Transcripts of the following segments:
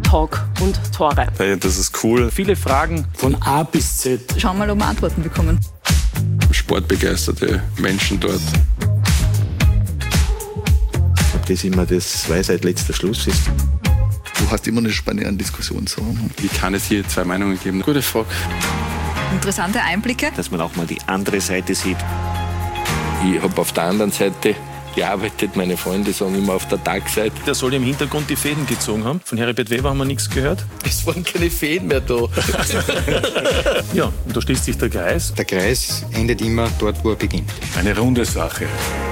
Talk und Tore. Hey, das ist cool. Viele Fragen von A bis Z. Schauen wir mal, ob wir Antworten bekommen. Sportbegeisterte Menschen dort. Ob das immer das Weisheit letzter Schluss ist. Du hast immer eine spannende Diskussion. Wie kann es hier zwei Meinungen geben? Gute Frage. Interessante Einblicke. Dass man auch mal die andere Seite sieht. Ich habe auf der anderen Seite gearbeitet. Meine Freunde sagen immer auf der Tagseite. Der soll im Hintergrund die Fäden gezogen haben. Von Heribert Weber haben wir nichts gehört. Es waren keine Fäden mehr da. Ja, und da schließt sich der Kreis. Der Kreis endet immer dort, wo er beginnt. Eine runde Sache.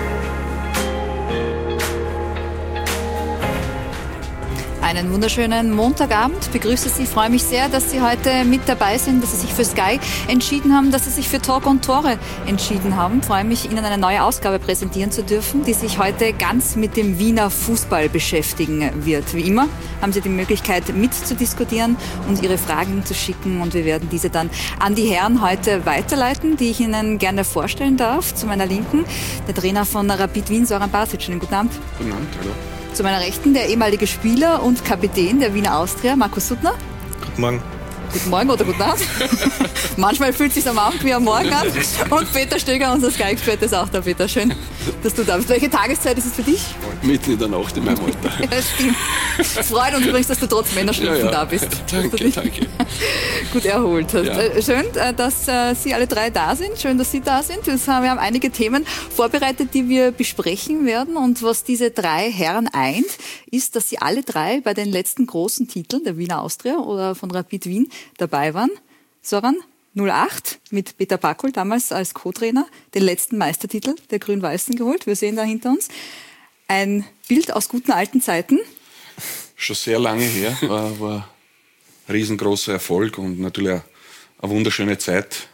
Einen wunderschönen Montagabend. Begrüße Sie, freue mich sehr, dass Sie heute mit dabei sind, dass Sie sich für Sky entschieden haben, dass Sie sich für Talk und Tore entschieden haben. Freue mich, Ihnen eine neue Ausgabe präsentieren zu dürfen, die sich heute ganz mit dem Wiener Fußball beschäftigen wird. Wie immer haben Sie die Möglichkeit mitzudiskutieren und Ihre Fragen zu schicken und wir werden diese dann an die Herren heute weiterleiten, die ich Ihnen gerne vorstellen darf. Zu meiner Linken der Trainer von Rapid Wien, Soran Basic. Schönen guten Abend. Guten Abend, hallo. Zu meiner Rechten der ehemalige Spieler und Kapitän der Wiener Austria, Markus Suttner. Guten Morgen. Guten Morgen oder guten Abend. Manchmal fühlt es sich am Abend wie am Morgen an. Und Peter Stöger, unser Sky-Experte, ist auch da. Peter, schön, dass du da bist. Welche Tageszeit ist es für dich? Mitten in der Nacht in meinem Alter. Ja, stimmt. Freut uns übrigens, dass du trotz Männerschnupfen da bist. Danke. Gut erholt hast. Ja. Schön, dass Sie alle drei da sind. Schön, dass Sie da sind. Wir haben einige Themen vorbereitet, die wir besprechen werden. Und was diese drei Herren eint, ist, dass sie alle drei bei den letzten großen Titeln der Wiener Austria oder von Rapid Wien dabei waren. Soran, 08 mit Peter Bakul, damals als Co-Trainer, den letzten Meistertitel der Grün-Weißen geholt. Wir sehen da hinter uns ein Bild aus guten alten Zeiten. Schon sehr lange her, war ein riesengroßer Erfolg und natürlich eine wunderschöne Zeit.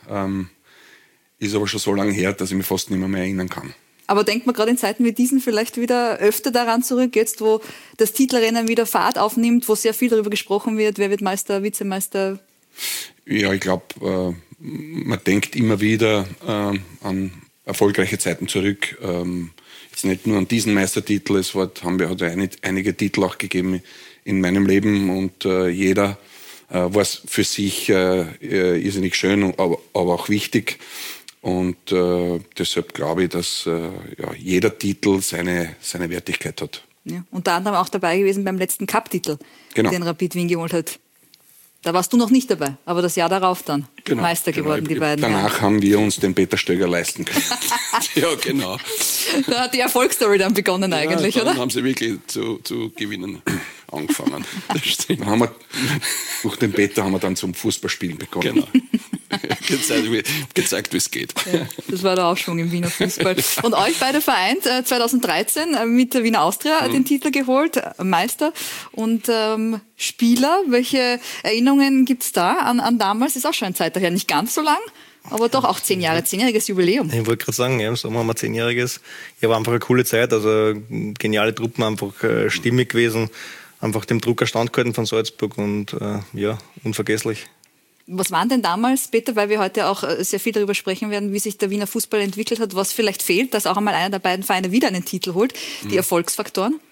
Ist aber schon so lange her, dass ich mich fast nicht mehr erinnern kann. Aber denkt man gerade in Zeiten wie diesen vielleicht wieder öfter daran zurück, jetzt wo das Titelrennen wieder Fahrt aufnimmt, wo sehr viel darüber gesprochen wird, wer wird Meister, Vizemeister? Ja, ich glaube, man denkt immer wieder an erfolgreiche Zeiten zurück. Jetzt nicht nur an diesen Meistertitel, es hat einige Titel auch gegeben in meinem Leben und jeder war für sich irrsinnig schön, aber auch wichtig. Und deshalb glaube ich, dass jeder Titel seine Wertigkeit hat. Ja, unter anderem auch dabei gewesen beim letzten Cup-Titel, den Rapid Wien geholt hat. Da warst du noch nicht dabei, aber das Jahr darauf dann Meister geworden, die beiden. Danach haben wir uns den Peter Stöger leisten können. Ja, genau. Da hat die Erfolgsstory dann begonnen eigentlich, oder? Dann haben sie wirklich zu gewinnen angefangen. Das stimmt. Durch den Peter haben wir dann zum Fußballspielen begonnen. Genau. Gezeigt, wie es geht. Ja, das war der Aufschwung im Wiener Fußball. Und euch beide vereint 2013 mit der Wiener Austria den Titel geholt, Meister und Spieler. Welche Erinnerungen gibt es da an damals? Ist auch schon eine Zeit daher, nicht ganz so lang, aber doch auch 10 Jahre, 10-jähriges Jubiläum. Ich wollte gerade sagen, im Sommer haben wir 10-jähriges. Ja, war einfach eine coole Zeit, also geniale Truppen, einfach stimmig gewesen, einfach dem Druck standgehalten von Salzburg und unvergesslich. Was waren denn damals, Peter, weil wir heute auch sehr viel darüber sprechen werden, wie sich der Wiener Fußball entwickelt hat, was vielleicht fehlt, dass auch einmal einer der beiden Vereine wieder einen Titel holt, die Erfolgsfaktoren?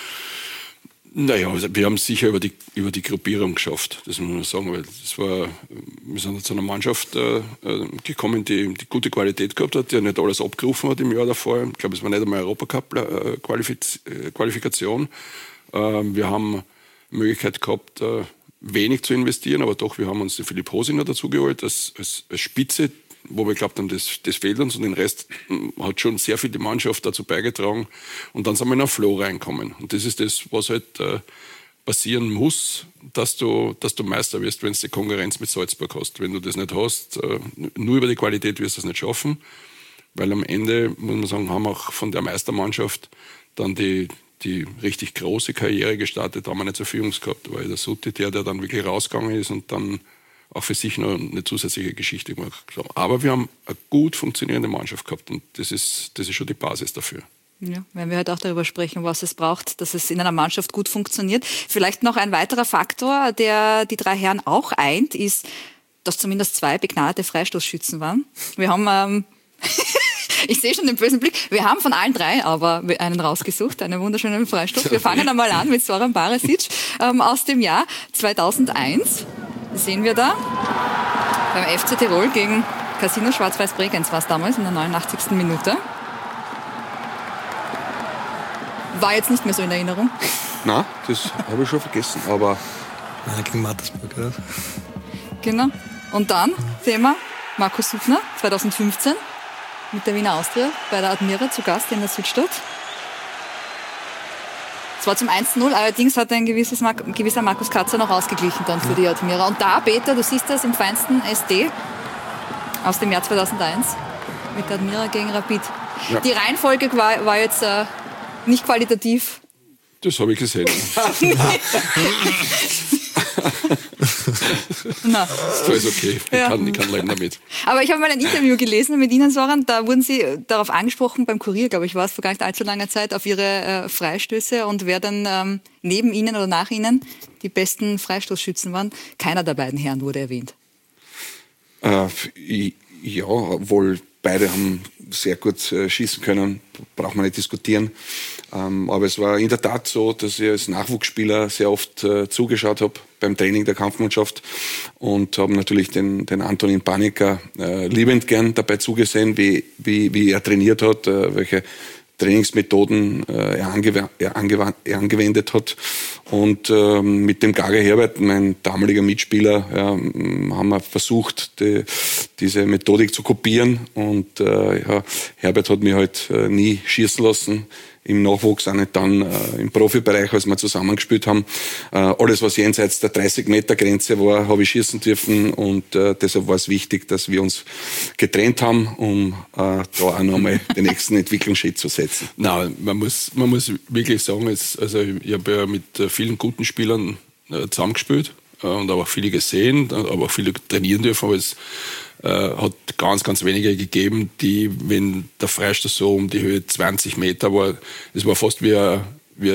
Naja, also wir haben es sicher über die Gruppierung geschafft, das muss man sagen, weil wir sind zu einer Mannschaft gekommen, die gute Qualität gehabt hat, die nicht alles abgerufen hat im Jahr davor. Ich glaube, es war nicht einmal Europacup-Qualifikation. Wir haben die Möglichkeit gehabt, wenig zu investieren, aber doch, wir haben uns den Philipp Hosiner dazu geholt als Spitze, wo wir glaubt haben, das fehlt uns und den Rest hat schon sehr viel die Mannschaft dazu beigetragen und dann sind wir in einen Flow reinkommen und das ist das, was halt passieren muss, dass du Meister wirst, wenn du die Konkurrenz mit Salzburg hast. Wenn du das nicht hast, nur über die Qualität wirst du es nicht schaffen, weil am Ende, muss man sagen, haben auch von der Meistermannschaft dann die richtig große Karriere gestartet, haben wir nicht so viel Jungs gehabt. Da war der Sutti, der dann wirklich rausgegangen ist und dann auch für sich noch eine zusätzliche Geschichte gemacht hat. Aber wir haben eine gut funktionierende Mannschaft gehabt und das ist schon die Basis dafür. Ja, wenn wir heute auch darüber sprechen, was es braucht, dass es in einer Mannschaft gut funktioniert. Vielleicht noch ein weiterer Faktor, der die drei Herren auch eint, ist, dass zumindest 2 begnadete Freistoßschützen waren. Wir haben Ich sehe schon den bösen Blick. Wir haben von allen drei aber einen rausgesucht, einen wunderschönen Freistoß. Wir fangen einmal an mit Zoran Barisic aus dem Jahr 2001. Sehen wir da beim FC Tirol gegen Casino Schwarz-Weiß Bregenz war es damals in der 89. Minute. War jetzt nicht mehr so in Erinnerung. Nein, das habe ich schon vergessen, aber... Nein, gegen Mattersburg, ja. Genau. Und dann sehen wir Markus Suttner, 2015, mit der Wiener Austria bei der Admira zu Gast in der Südstadt. Es war zum 1:0, allerdings hat ein gewisser Markus Katzer noch ausgeglichen dann für die Admira. Und da, Peter, du siehst das im feinsten SD aus dem Jahr 2001 mit der Admira gegen Rapid. Ja. Die Reihenfolge war jetzt nicht qualitativ. Das habe ich gesehen. Na. Das ist okay, ich kann leben damit. Aber ich habe mal ein Interview gelesen mit Ihnen, Zoran, da wurden Sie darauf angesprochen, beim Kurier, glaube ich, war es vor gar nicht allzu langer Zeit, auf Ihre Freistöße und wer dann neben Ihnen oder nach Ihnen die besten Freistoßschützen waren. Keiner der beiden Herren wurde erwähnt. Ja, obwohl beide haben sehr gut schießen können, braucht man nicht diskutieren. Aber es war in der Tat so, dass ich als Nachwuchsspieler sehr oft zugeschaut habe beim Training der Kampfmannschaft und habe natürlich den Antonin Panika liebend gern dabei zugesehen, wie er trainiert hat, welche Trainingsmethoden er angewendet hat. Und mit dem Gaga Herbert, mein damaliger Mitspieler, haben wir versucht, diese Methodik zu kopieren. Und Herbert hat mich halt nie schießen lassen. Im Nachwuchs, auch nicht dann im Profibereich, als wir zusammengespielt haben. Alles, was jenseits der 30-Meter-Grenze war, habe ich schießen dürfen und deshalb war es wichtig, dass wir uns getrennt haben, um da auch nochmal den nächsten Entwicklungsschritt zu setzen. Nein, man muss wirklich sagen, also ich habe ja mit vielen guten Spielern zusammengespielt und aber viele gesehen, aber auch viele trainieren dürfen, aber es hat ganz, ganz wenige gegeben, die, wenn der Freistoß so um die Höhe 20 Meter war, das war fast wie eine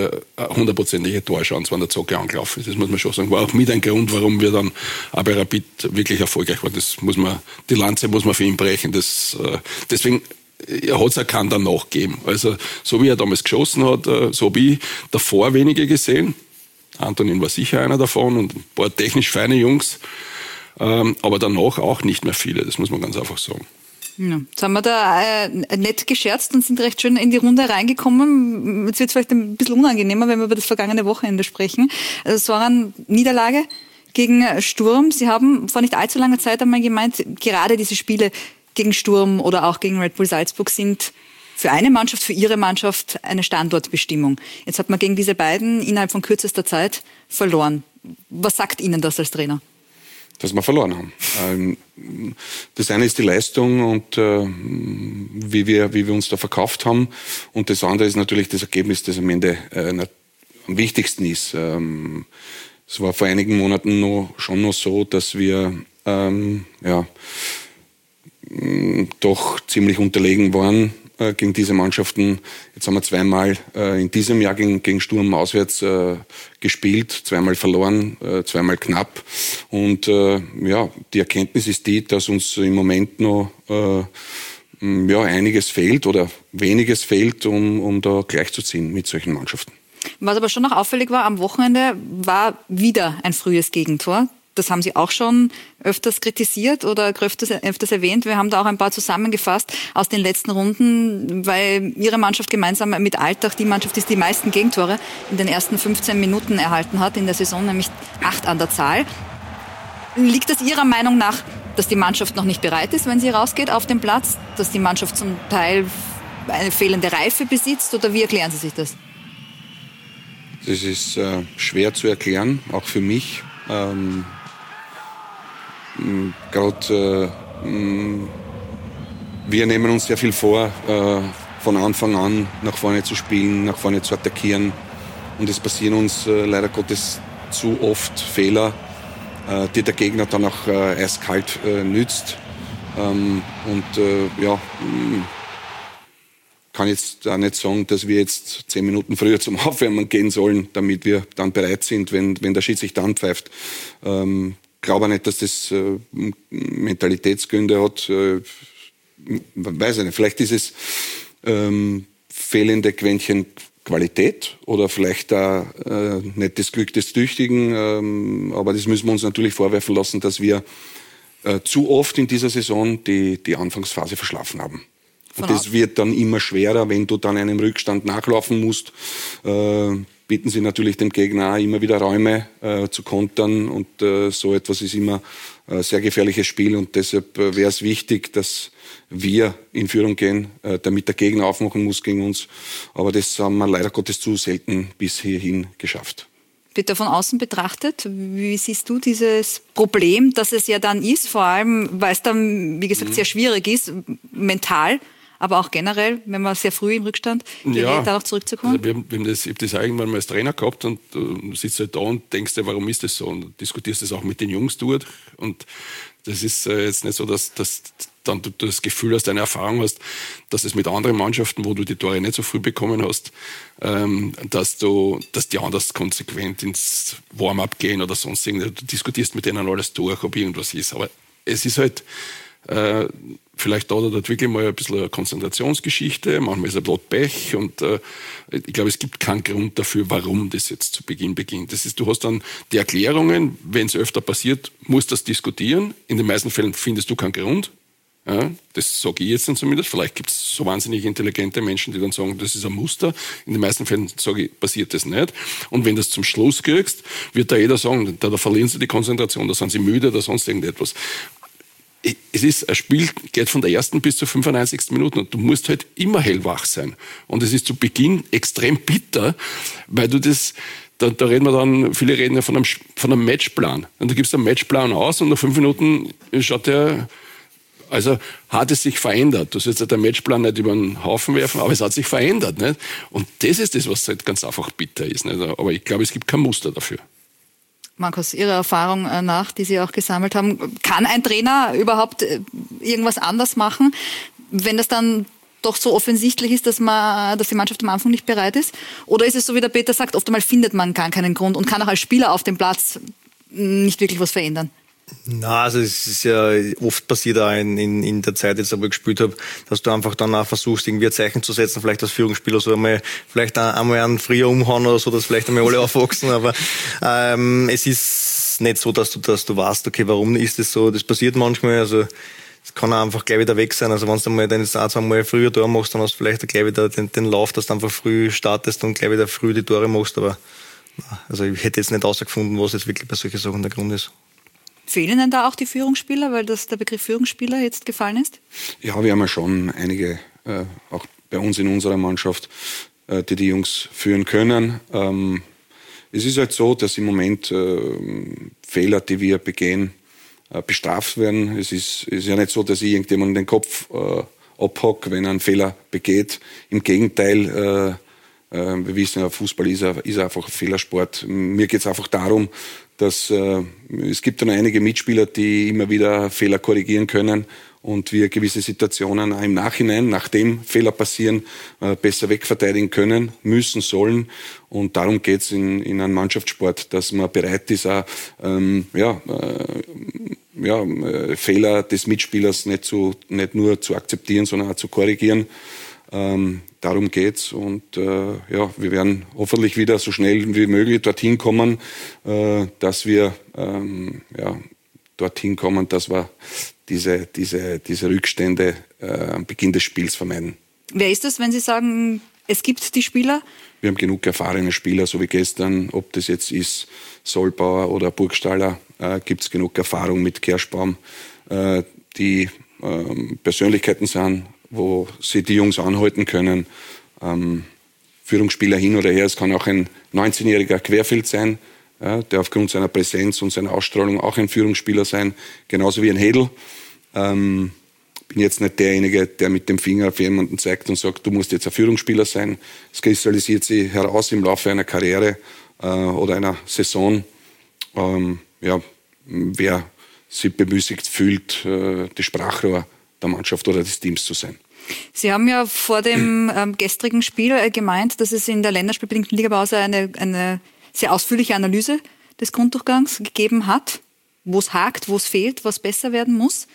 100%ige Torchance, wenn der Zocke angelaufen ist. Das muss man schon sagen. War auch mit ein Grund, warum wir dann auch bei Rapid wirklich erfolgreich waren. Die Lanze muss man für ihn brechen. Deswegen, er hat es auch keinen danach gegeben. Also, so wie er damals geschossen hat, so habe ich davor wenige gesehen. Antonin war sicher einer davon und ein paar technisch feine Jungs. Aber danach auch nicht mehr viele, das muss man ganz einfach sagen. Ja, jetzt haben wir da nett gescherzt und sind recht schön in die Runde reingekommen. Jetzt wird es vielleicht ein bisschen unangenehmer, wenn wir über das vergangene Wochenende sprechen. Also Zoran, Niederlage gegen Sturm. Sie haben vor nicht allzu langer Zeit einmal gemeint, gerade diese Spiele gegen Sturm oder auch gegen Red Bull Salzburg sind für eine Mannschaft, für Ihre Mannschaft eine Standortbestimmung. Jetzt hat man gegen diese beiden innerhalb von kürzester Zeit verloren. Was sagt Ihnen das als Trainer? Dass wir verloren haben. Das eine ist die Leistung und wie wir uns da verkauft haben. Und das andere ist natürlich das Ergebnis, das am Ende am wichtigsten ist. Es war vor einigen Monaten schon noch so, dass wir doch ziemlich unterlegen waren gegen diese Mannschaften. Jetzt haben wir zweimal in diesem Jahr gegen Sturm auswärts gespielt, zweimal verloren, zweimal knapp. Und die Erkenntnis ist die, dass uns im Moment noch einiges fehlt oder weniges fehlt, um da gleichzuziehen mit solchen Mannschaften. Was aber schon noch auffällig war, am Wochenende war wieder ein frühes Gegentor. Das haben Sie auch schon öfters kritisiert oder öfters erwähnt. Wir haben da auch ein paar zusammengefasst aus den letzten Runden, weil Ihre Mannschaft gemeinsam mit Altach die Mannschaft ist, die meisten Gegentore in den ersten 15 Minuten erhalten hat in der Saison, nämlich 8 an der Zahl. Liegt das Ihrer Meinung nach, dass die Mannschaft noch nicht bereit ist, wenn sie rausgeht auf den Platz, dass die Mannschaft zum Teil eine fehlende Reife besitzt oder wie erklären Sie sich das? Das ist schwer zu erklären, auch für mich. Gerade wir nehmen uns sehr viel vor, von Anfang an nach vorne zu spielen, nach vorne zu attackieren. Und es passieren uns leider Gottes zu oft Fehler, die der Gegner dann auch eiskalt nützt. Kann jetzt auch nicht sagen, dass wir jetzt 10 Minuten früher zum Aufwärmen gehen sollen, damit wir dann bereit sind, wenn der Schiedsrichter anpfeift. Glaube nicht, dass das Mentalitätsgründe hat. weiß ich nicht, vielleicht ist es fehlende Quäntchen Qualität oder vielleicht auch nicht das Glück des Tüchtigen, aber das müssen wir uns natürlich vorwerfen lassen, dass wir zu oft in dieser Saison die Anfangsphase verschlafen haben. Und das wird dann immer schwerer, wenn du dann einem Rückstand nachlaufen musst. Bieten sie natürlich dem Gegner auch immer wieder Räume zu kontern und so etwas ist immer ein sehr gefährliches Spiel und deshalb wäre es wichtig, dass wir in Führung gehen, damit der Gegner aufmachen muss gegen uns. Aber das haben wir leider Gottes zu selten bis hierhin geschafft. Peter, von außen betrachtet, wie siehst du dieses Problem, dass es ja dann ist, vor allem, weil es dann, wie gesagt, sehr schwierig ist, mental, aber auch generell, wenn man sehr früh im Rückstand gerät, darauf zurückzukommen? Also ich habe das irgendwann mal als Trainer gehabt und du sitzt halt da und denkst dir, warum ist das so? Und diskutierst das auch mit den Jungs dort. Und das ist jetzt nicht so, dass dann du das Gefühl hast, eine Erfahrung hast, dass es mit anderen Mannschaften, wo du die Tore nicht so früh bekommen hast, dass die anders konsequent ins Warm-up gehen oder sonst irgendwas. Du diskutierst mit denen alles durch, ob irgendwas ist. Aber es ist halt vielleicht da oder dort wirklich mal ein bisschen eine Konzentrationsgeschichte, manchmal ist ein Blatt Pech und ich glaube, es gibt keinen Grund dafür, warum das jetzt zu Beginn beginnt. Das ist, du hast dann die Erklärungen, wenn es öfter passiert, musst du das diskutieren. In den meisten Fällen findest du keinen Grund. Ja, das sage ich jetzt dann zumindest. Vielleicht gibt es so wahnsinnig intelligente Menschen, die dann sagen, das ist ein Muster. In den meisten Fällen sage ich, passiert das nicht. Und wenn du das zum Schluss kriegst, wird da jeder sagen, da verlieren sie die Konzentration, da sind sie müde oder sonst irgendetwas. Es ist, ein Spiel geht von der ersten bis zur 95. Minute und du musst halt immer hellwach sein. Und es ist zu Beginn extrem bitter, weil du das, da reden wir dann, viele reden ja von einem Matchplan. Und du gibst einen Matchplan aus und nach 5 Minuten schaut der, also hat es sich verändert. Du sollst ja den Matchplan nicht über den Haufen werfen, aber es hat sich verändert. Nicht? Und das ist das, was halt ganz einfach bitter ist. Nicht? Aber ich glaube, es gibt kein Muster dafür. Markus, Ihrer Erfahrung nach, die Sie auch gesammelt haben, kann ein Trainer überhaupt irgendwas anders machen, wenn das dann doch so offensichtlich ist, dass die Mannschaft am Anfang nicht bereit ist? Oder ist es so, wie der Peter sagt, oft einmal findet man gar keinen Grund und kann auch als Spieler auf dem Platz nicht wirklich was verändern? Na, also es ist ja oft passiert auch in der Zeit, jetzt, wo ich gespielt habe, dass du einfach dann auch versuchst, irgendwie ein Zeichen zu setzen, vielleicht als Führungsspieler, so einmal, vielleicht einmal einen früher umhauen oder so, dass vielleicht einmal alle aufwachsen, aber es ist nicht so, dass du weißt, okay, warum ist das so, das passiert manchmal, also es kann auch einfach gleich wieder weg sein, also wenn du mal den Satz einmal früher Tor machst, dann hast du vielleicht gleich wieder den Lauf, dass du einfach früh startest und gleich wieder früh die Tore machst, aber also ich hätte jetzt nicht rausgefunden, was jetzt wirklich bei solchen Sachen der Grund ist. Fehlen denn da auch die Führungsspieler, weil der Begriff Führungsspieler jetzt gefallen ist? Ja, wir haben ja schon einige, auch bei uns in unserer Mannschaft, die Jungs führen können. Es ist halt so, dass im Moment Fehler, die wir begehen, bestraft werden. Es ist ja nicht so, dass ich irgendjemanden den Kopf abhocke, wenn er einen Fehler begeht. Im Gegenteil, wir wissen ja, Fußball ist einfach ein Fehlersport. Mir geht es einfach darum, dass es gibt dann einige Mitspieler, die immer wieder Fehler korrigieren können und wir gewisse Situationen auch im Nachhinein, nachdem Fehler passieren, besser wegverteidigen können, müssen, sollen. Und darum geht es in einem Mannschaftssport, dass man bereit ist, auch, Fehler des Mitspielers nicht nur zu akzeptieren, sondern auch zu korrigieren. Darum geht's und wir werden hoffentlich wieder so schnell wie möglich dorthin kommen, dass wir dorthin kommen, dass wir diese Rückstände am Beginn des Spiels vermeiden. Wer ist das, wenn Sie sagen, es gibt die Spieler? Wir haben genug erfahrene Spieler, so wie gestern, ob das jetzt ist Solbauer oder Burgstaller, gibt es genug Erfahrung mit Kerschbaum, die Persönlichkeiten sind, wo sie die Jungs anhalten können. Führungsspieler hin oder her, es kann auch ein 19-jähriger Querfeld sein, der aufgrund seiner Präsenz und seiner Ausstrahlung auch ein Führungsspieler sein, genauso wie ein Hedl. Bin jetzt nicht derjenige, der mit dem Finger auf jemanden zeigt und sagt, du musst jetzt ein Führungsspieler sein. Es kristallisiert sich heraus im Laufe einer Karriere oder einer Saison. Wer sich bemüßigt fühlt, das Sprachrohr der Mannschaft oder des Teams zu sein. Sie haben ja vor dem gestrigen Spiel gemeint, dass es in der länderspielbedingten Ligapause eine sehr ausführliche Analyse des Grunddurchgangs gegeben hat, wo es hakt, wo es fehlt, was besser werden muss.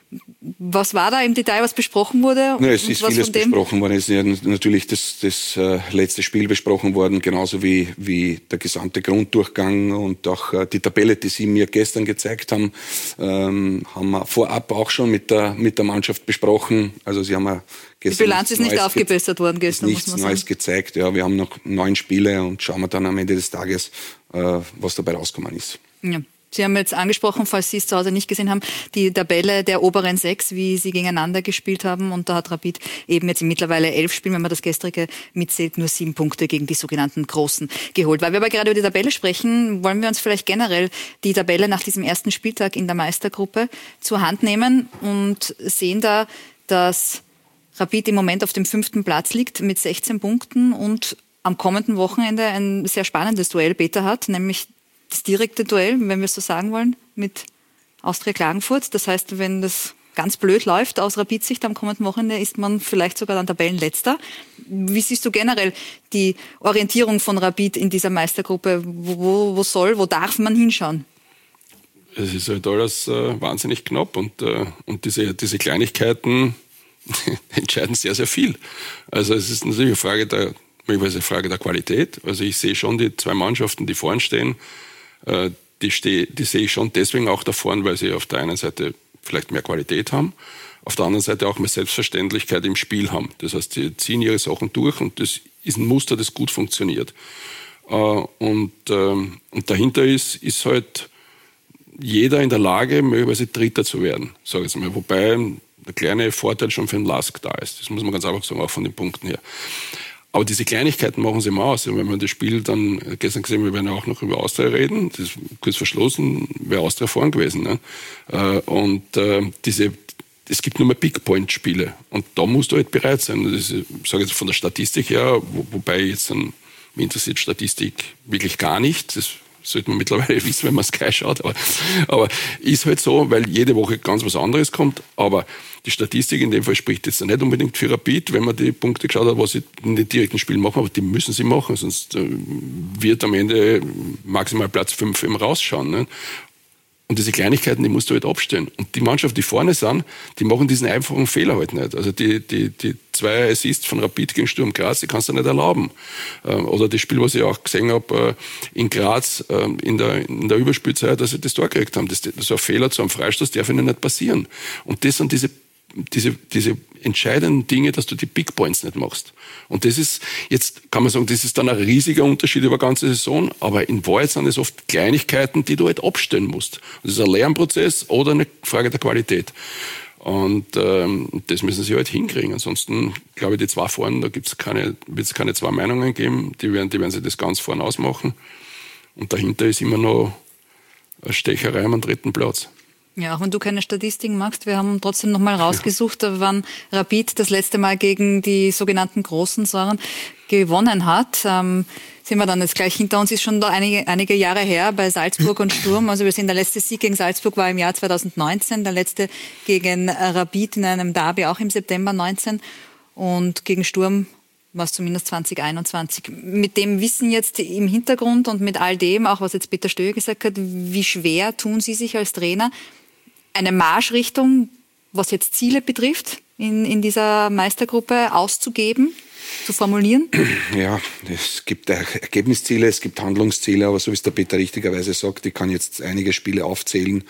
Was war da im Detail, was besprochen wurde? Ja, es ist vieles besprochen worden. Es ist ja natürlich das letzte Spiel besprochen worden, genauso wie der gesamte Grunddurchgang und auch die Tabelle, die Sie mir gestern gezeigt haben, haben wir vorab auch schon mit der Mannschaft besprochen. Also Sie haben ja gestern die Bilanz ist nicht aufgebessert worden gestern, muss man sagen. Nichts Neues gezeigt. Ja, wir haben noch 9 Spiele und schauen wir dann am Ende des Tages, was dabei rausgekommen ist. Ja. Sie haben jetzt angesprochen, falls Sie es zu Hause nicht gesehen haben, die Tabelle der oberen 6, wie sie gegeneinander gespielt haben. Und da hat Rapid eben jetzt mittlerweile 11 Spielen, wenn man das gestrige mitzählt, nur 7 Punkte gegen die sogenannten Großen geholt. Weil wir aber gerade über die Tabelle sprechen, wollen wir uns vielleicht generell die Tabelle nach diesem ersten Spieltag in der Meistergruppe zur Hand nehmen und sehen da, dass Rapid im Moment auf dem 5. Platz liegt mit 16 Punkten und am kommenden Wochenende ein sehr spannendes Duell Peter hat, nämlich das direkte Duell, wenn wir es so sagen wollen, mit Austria Klagenfurt. Das heißt, wenn das ganz blöd läuft aus Rapid-Sicht am kommenden Wochenende, ist man vielleicht sogar dann Tabellenletzter. Wie siehst du generell die Orientierung von Rapid in dieser Meistergruppe? Wo darf man hinschauen? Es ist halt alles wahnsinnig knapp und diese Kleinigkeiten entscheiden sehr, sehr viel. Also es ist natürlich eine Frage der Qualität. Also ich sehe schon die 2 Mannschaften, die vorn stehen, die sehe ich schon deswegen auch da vorne, weil sie auf der einen Seite vielleicht mehr Qualität haben, auf der anderen Seite auch mehr Selbstverständlichkeit im Spiel haben. Das heißt, sie ziehen ihre Sachen durch und das ist ein Muster, das gut funktioniert. Und dahinter ist halt jeder in der Lage, möglicherweise Dritter zu werden, sage ich jetzt mal. Wobei der kleine Vorteil schon für den LASK da ist. Das muss man ganz einfach sagen, auch von den Punkten her. Aber diese Kleinigkeiten machen sie immer aus. Wenn man das Spiel dann gestern gesehen, wir werden ja auch noch über Austria reden, das ist kurz verschlossen, wäre Austria vorn gewesen. Ne? Es gibt nur mehr Big-Point-Spiele. Und da musst du halt bereit sein. Das ist, ich sage jetzt von der Statistik her, wobei jetzt mich interessiert Statistik wirklich gar nicht. Das sollte man mittlerweile wissen, wenn man Sky schaut. Aber ist halt so, weil jede Woche ganz was anderes kommt. Aber die Statistik in dem Fall spricht jetzt nicht unbedingt für Rapid, wenn man die Punkte geschaut hat, was sie in den direkten Spielen machen. Aber die müssen sie machen, sonst wird am Ende maximal Platz 5 eben rausschauen. Ne? Und diese Kleinigkeiten, die musst du halt abstellen. Und die Mannschaft, die vorne sind, die machen diesen einfachen Fehler halt nicht. Also die 2 Assists von Rapid gegen Sturm Graz, die kannst du nicht erlauben. Oder das Spiel, was ich auch gesehen habe in Graz in der Überspielzeit, dass sie das Tor gekriegt haben. So ein Fehler zu einem Freistoß darf ihnen nicht passieren. Und das sind diese entscheidenden Dinge, dass du die Big Points nicht machst. Und das ist, jetzt kann man sagen, das ist dann ein riesiger Unterschied über die ganze Saison, aber in Wahrheit sind es oft Kleinigkeiten, die du halt abstellen musst. Das ist ein Lernprozess oder eine Frage der Qualität. Und das müssen sie halt hinkriegen. Ansonsten, glaube ich, die 2 vorne, da wird es keine 2 Meinungen geben, die werden sich das ganz vorne ausmachen. Und dahinter ist immer noch eine Stecherei am 3. Platz. Ja, auch wenn du keine Statistiken magst, wir haben trotzdem noch mal rausgesucht, wann Rapid das letzte Mal gegen die sogenannten großen Säuren gewonnen hat. Sehen wir dann jetzt gleich hinter uns, ist schon da einige Jahre her bei Salzburg und Sturm. Also wir sehen, der letzte Sieg gegen Salzburg war im Jahr 2019, der letzte gegen Rapid in einem Derby auch im September 19 und gegen Sturm war es zumindest 2021. Mit dem Wissen jetzt im Hintergrund und mit all dem, auch was jetzt Peter Stöger gesagt hat, wie schwer tun Sie sich als Trainer, eine Marschrichtung, was jetzt Ziele betrifft, in dieser Meistergruppe auszugeben, zu formulieren? Ja, es gibt Ergebnisziele, es gibt Handlungsziele, aber so wie es der Peter richtigerweise sagt, ich kann jetzt einige Spiele aufzählen,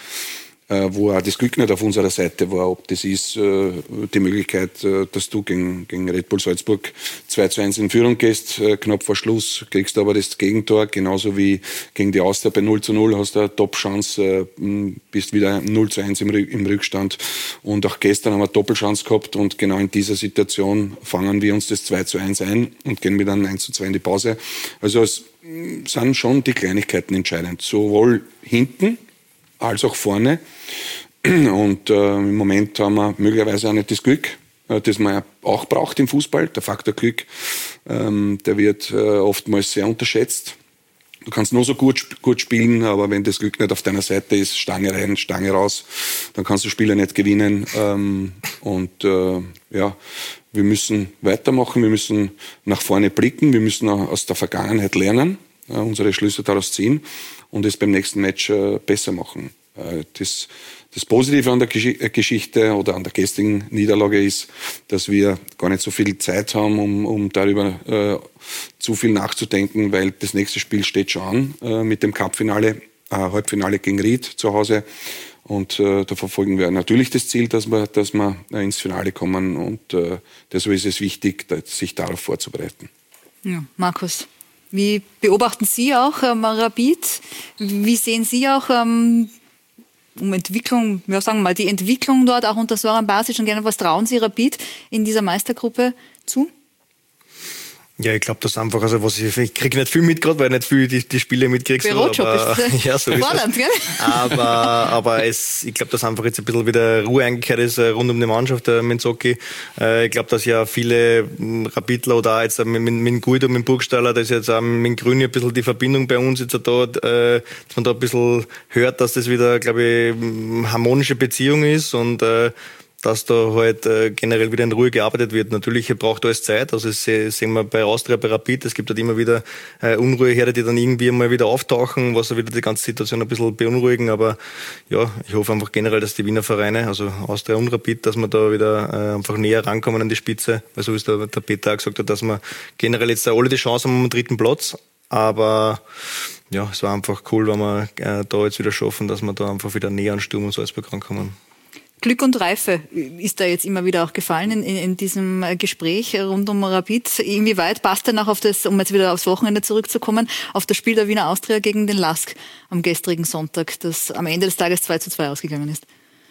wo auch das Glück nicht auf unserer Seite war, ob das ist die Möglichkeit, dass du gegen Red Bull Salzburg 2:1 in Führung gehst, knapp vor Schluss, kriegst aber das Gegentor, genauso wie gegen die Austria bei 0:0 hast du eine Top-Chance, bist wieder 0:1 im Rückstand und auch gestern haben wir eine Doppelchance gehabt und genau in dieser Situation fangen wir uns das 2:1 ein und gehen mit einem 1:2 in die Pause. Also es sind schon die Kleinigkeiten entscheidend, sowohl hinten als auch vorne. Und im Moment haben wir möglicherweise auch nicht das Glück, das man auch braucht im Fußball. Der Faktor Glück, der wird oftmals sehr unterschätzt. Du kannst nur so gut spielen, aber wenn das Glück nicht auf deiner Seite ist, Stange rein, Stange raus, dann kannst du Spiele nicht gewinnen. Wir müssen weitermachen, wir müssen nach vorne blicken, wir müssen aus der Vergangenheit lernen, unsere Schlüsse daraus ziehen und es beim nächsten Match besser machen. Das Positive an der Geschichte oder an der gestrigen Niederlage ist, dass wir gar nicht so viel Zeit haben, um darüber zu viel nachzudenken, weil das nächste Spiel steht schon an mit dem Cup-Finale, Halbfinale gegen Ried zu Hause. Und da verfolgen wir natürlich das Ziel, dass wir ins Finale kommen. Und deshalb ist es wichtig, sich darauf vorzubereiten. Ja, Markus, wie beobachten Sie auch Rapid? Wie sehen Sie auch Entwicklung, ja, sagen wir mal, die Entwicklung dort auch unter Zoran Basic und gerne, was trauen Sie Rapid in dieser Meistergruppe zu? Ja, ich glaube, das einfach, also ich kriege nicht viel mit gerade, weil ich nicht viel die Spiele mitkriege. Bürojob ist ja, so fordernd, gell? Aber ich glaube, dass einfach jetzt ein bisschen wieder Ruhe eingekehrt ist rund um die Mannschaft mit Zocki. Ich glaube, dass ja viele Rapidler oder auch jetzt mit Guido, mit Burgstaller, da ist jetzt auch mit Grüni ein bisschen die Verbindung bei uns jetzt da, dass man da ein bisschen hört, dass das wieder, glaube ich, harmonische Beziehung ist und dass da halt generell wieder in Ruhe gearbeitet wird. Natürlich braucht alles Zeit, also das sehen wir bei Austria, bei Rapid, es gibt halt immer wieder Unruheherde, die dann irgendwie mal wieder auftauchen, was wieder die ganze Situation ein bisschen beunruhigen, aber ja, ich hoffe einfach generell, dass die Wiener Vereine, also Austria und Rapid, dass wir da wieder einfach näher rankommen an die Spitze, weil so wie es der Peter auch gesagt hat, dass wir generell jetzt alle die Chance haben am 3. Platz, aber ja, es war einfach cool, wenn wir da jetzt wieder schaffen, dass wir da einfach wieder näher an Sturm und Salzburg rankommen. Glück und Reife ist da jetzt immer wieder auch gefallen in diesem Gespräch rund um Rapid. Inwieweit passt denn auch auf das, um jetzt wieder aufs Wochenende zurückzukommen, auf das Spiel der Wiener Austria gegen den LASK am gestrigen Sonntag, das am Ende des Tages 2:2 ausgegangen ist?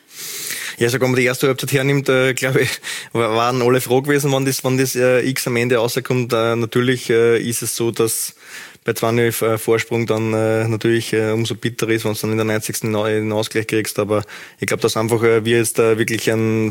Ja, sogar wenn man die erste Halbzeit hernimmt, glaube ich, waren alle froh gewesen, wann das X am Ende rauskommt. Natürlich ist es so, dass bei 2-0 Vorsprung dann natürlich umso bitterer ist, wenn du dann in der 90. einen Ausgleich kriegst. Aber ich glaube, dass einfach wir jetzt wirklich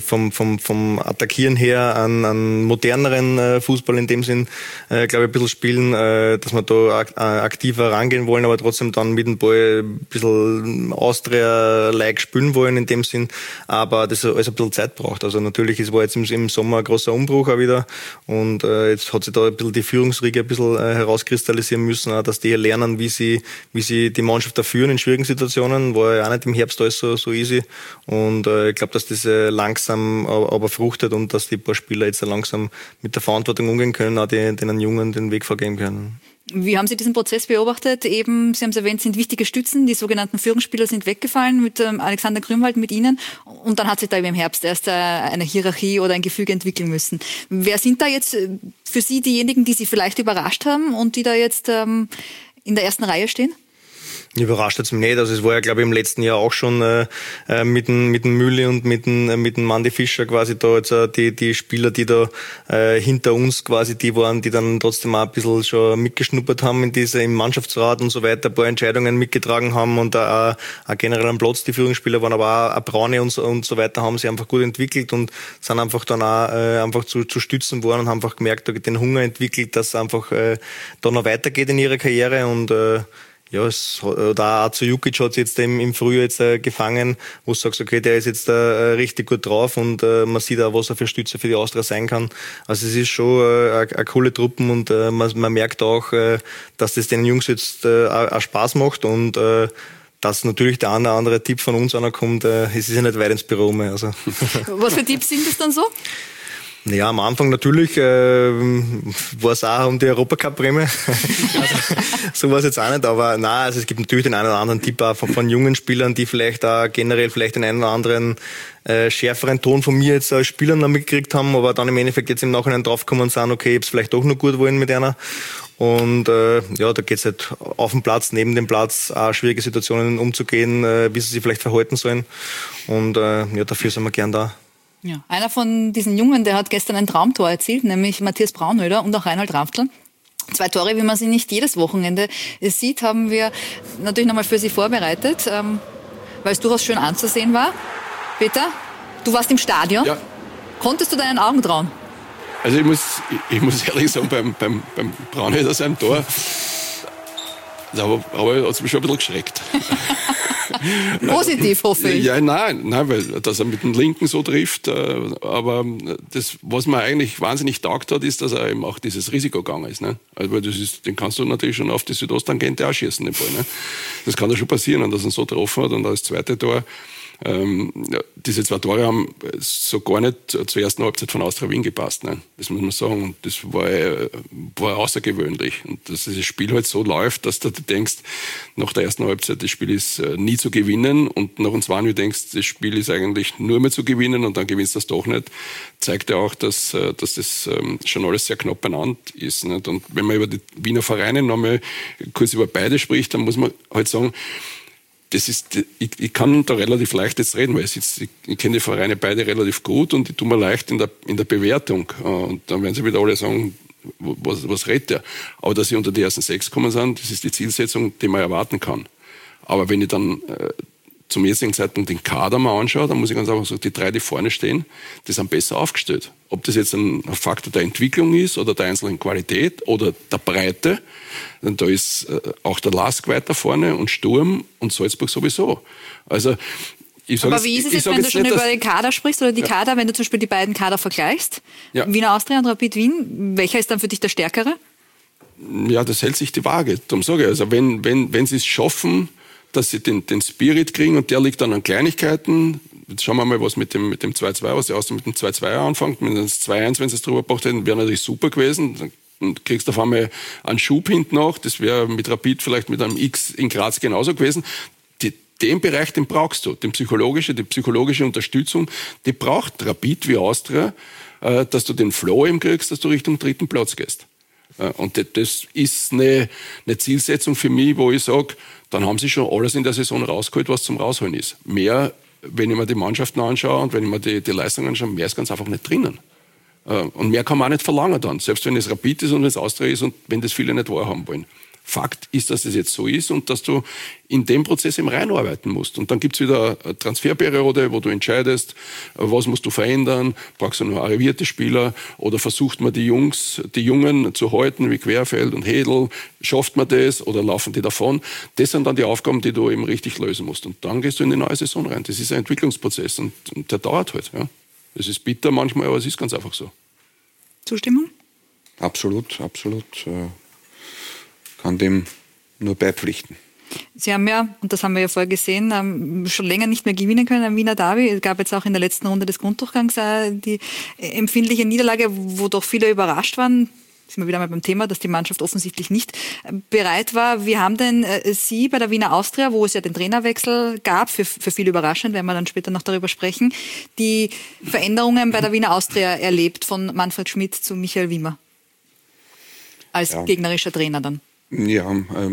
vom Attackieren her an moderneren Fußball in dem Sinn, glaube ich, ein bisschen spielen, dass wir da aktiver rangehen wollen, aber trotzdem dann mit dem Ball ein bisschen Austria-like spielen wollen in dem Sinn. Aber das alles ein bisschen Zeit braucht. Also natürlich, es war jetzt im Sommer ein großer Umbruch auch wieder und jetzt hat sich da ein bisschen die Führungsriege ein bisschen herauskristallisieren müssen, auch, dass die lernen, wie sie die Mannschaft da führen in schwierigen Situationen. War ja auch nicht im Herbst alles so easy. Und ich glaube, dass das langsam aber fruchtet und dass die paar Spieler jetzt langsam mit der Verantwortung umgehen können, auch den Jungen den Weg vorgeben können. Wie haben Sie diesen Prozess beobachtet? Eben, Sie haben es erwähnt, sind wichtige Stützen. Die sogenannten Führungsspieler sind weggefallen mit Alexander Grünwald, mit Ihnen. Und dann hat sich da im Herbst erst eine Hierarchie oder ein Gefüge entwickeln müssen. Wer sind da jetzt für Sie diejenigen, die Sie vielleicht überrascht haben und die da jetzt in der ersten Reihe stehen? Überrascht jetzt mich nicht. Also es war ja, glaube ich, im letzten Jahr auch schon mit dem Mülli und mit dem Mandy Fischer quasi da jetzt die Spieler, die da hinter uns quasi die waren, die dann trotzdem auch ein bisschen schon mitgeschnuppert haben im Mannschaftsrat und so weiter, ein paar Entscheidungen mitgetragen haben und auch generell am Platz die Führungsspieler waren, aber auch Braune und so weiter haben sich einfach gut entwickelt und sind einfach dann auch einfach zu stützen worden und haben einfach gemerkt, den Hunger entwickelt, dass es einfach da noch weitergeht in ihrer Karriere und ja, da auch zu Jukic hat es jetzt im Frühjahr jetzt gefangen, wo du sagst, okay, der ist jetzt richtig gut drauf und man sieht auch, was er für Stütze für die Austria sein kann. Also es ist schon eine coole Truppen und man merkt auch, dass das den Jungs jetzt auch Spaß macht und dass natürlich der eine oder andere Tipp von uns kommt, es ist ja nicht weit ins Büro mehr. Also. Was für Tipps sind das dann so? Ja, am Anfang natürlich war es auch um die Europacup-Prämie. Also, so war es jetzt auch nicht, aber nein, also es gibt natürlich den einen oder anderen Tipp auch von jungen Spielern, die vielleicht auch generell vielleicht den einen oder anderen schärferen Ton von mir jetzt als Spieler noch mitgekriegt haben, aber dann im Endeffekt jetzt im Nachhinein draufgekommen und sagen, okay, ich hab's vielleicht doch noch gut wollen mit einer. Und ja, da geht's halt auf dem Platz, neben dem Platz, auch schwierige Situationen umzugehen, wie sie sich vielleicht verhalten sollen. Und ja, dafür sind wir gern da. Ja, einer von diesen Jungen, der hat gestern ein Traumtor erzielt, nämlich Matthias Braunöder und auch Reinhold Raftl. 2 Tore, wie man sie nicht jedes Wochenende sieht, haben wir natürlich nochmal für Sie vorbereitet, weil es durchaus schön anzusehen war. Peter, du warst im Stadion. Ja. Konntest du deinen Augen trauen? Also ich muss ehrlich sagen, beim Braunöder seinem Tor, Da hat es mich schon ein bisschen geschreckt. Positiv, hoffe ich. Ja, nein, weil dass er mit dem Linken so trifft. Aber das, was mir eigentlich wahnsinnig taugt hat, ist, dass er eben auch dieses Risiko gegangen ist. Ne? Also den kannst du natürlich schon auf die Südosttangente auch schießen, den Ball. Ne? Das kann ja schon passieren, und dass er ihn so getroffen hat und das zweite Tor. Diese 2 Tore haben so gar nicht zur ersten Halbzeit von Austria Wien gepasst. Ne? Das muss man sagen. Und das war außergewöhnlich. Und dass dieses Spiel halt so läuft, dass du denkst, nach der ersten Halbzeit, das Spiel ist nie zu gewinnen. Und nach dem zweiten, du denkst, das Spiel ist eigentlich nur mehr zu gewinnen und dann gewinnst du das doch nicht, zeigt ja auch, dass das schon alles sehr knapp beieinander ist. Nicht? Und wenn man über die Wiener Vereine nochmal kurz über beide spricht, dann muss man halt sagen, ich kann da relativ leicht jetzt reden, weil ich kenne die Vereine beide relativ gut und die tun mir leicht in der Bewertung. Und dann werden sie wieder alle sagen, was redet der? Aber dass sie unter die ersten 6 kommen sind, das ist die Zielsetzung, die man erwarten kann. Aber wenn ich dann zum jetzigen Zeitpunkt den Kader mal anschaue, dann muss ich ganz einfach sagen, die 3, die vorne stehen, die sind besser aufgestellt. Ob das jetzt ein Faktor der Entwicklung ist oder der einzelnen Qualität oder der Breite, denn da ist auch der Lask weiter vorne und Sturm und Salzburg sowieso. Also aber wie ist es jetzt, wenn du schon über den Kader sprichst oder die Kader, wenn du zum Beispiel die beiden Kader vergleichst, Wiener Austria und Rapid Wien, welcher ist dann für dich der stärkere? Ja, das hält sich die Waage. Darum sage ich, also wenn sie es schaffen, dass sie den Spirit kriegen und der liegt dann an Kleinigkeiten. Jetzt schauen wir mal, was mit dem 2-2, was die Austria mit dem 2-2 anfängt. Mit dem 2-1, wenn sie es drüber gebracht hätten, wäre natürlich super gewesen. Dann kriegst du auf einmal einen Schub hinten nach. Das wäre mit Rapid vielleicht mit einem X in Graz genauso gewesen. Den Bereich, den brauchst du. Die psychologische Unterstützung, die braucht Rapid wie Austria, dass du den Flow eben kriegst, dass du Richtung 3. Platz gehst. Und das ist eine Zielsetzung für mich, wo ich sage, dann haben sie schon alles in der Saison rausgeholt, was zum Rausholen ist. Mehr, wenn ich mir die Mannschaften anschaue und wenn ich mir die Leistungen anschaue, mehr ist ganz einfach nicht drinnen. Und mehr kann man auch nicht verlangen dann, selbst wenn es Rapid ist und wenn es Austria ist und wenn das viele nicht wahrhaben wollen. Fakt ist, dass es jetzt so ist und dass du in dem Prozess eben reinarbeiten musst. Und dann gibt's wieder eine Transferperiode, wo du entscheidest, was musst du verändern, brauchst du nur arrivierte Spieler oder versucht man die Jungen zu halten, wie Querfeld und Hedl, schafft man das oder laufen die davon? Das sind dann die Aufgaben, die du eben richtig lösen musst. Und dann gehst du in die neue Saison rein. Das ist ein Entwicklungsprozess und der dauert halt. Ja. Das ist bitter manchmal, aber es ist ganz einfach so. Zustimmung? Absolut. Kann dem nur beipflichten. Sie haben ja, und das haben wir ja vorher gesehen, schon länger nicht mehr gewinnen können am Wiener Derby. Es gab jetzt auch in der letzten Runde des Grunddurchgangs die empfindliche Niederlage, wo doch viele überrascht waren. Sind wir wieder mal beim Thema, dass die Mannschaft offensichtlich nicht bereit war. Wie haben denn Sie bei der Wiener Austria, wo es ja den Trainerwechsel gab, für viele überraschend, werden wir dann später noch darüber sprechen, die Veränderungen bei der Wiener Austria erlebt, von Manfred Schmidt zu Michael Wimmer als gegnerischer Trainer dann? Ja,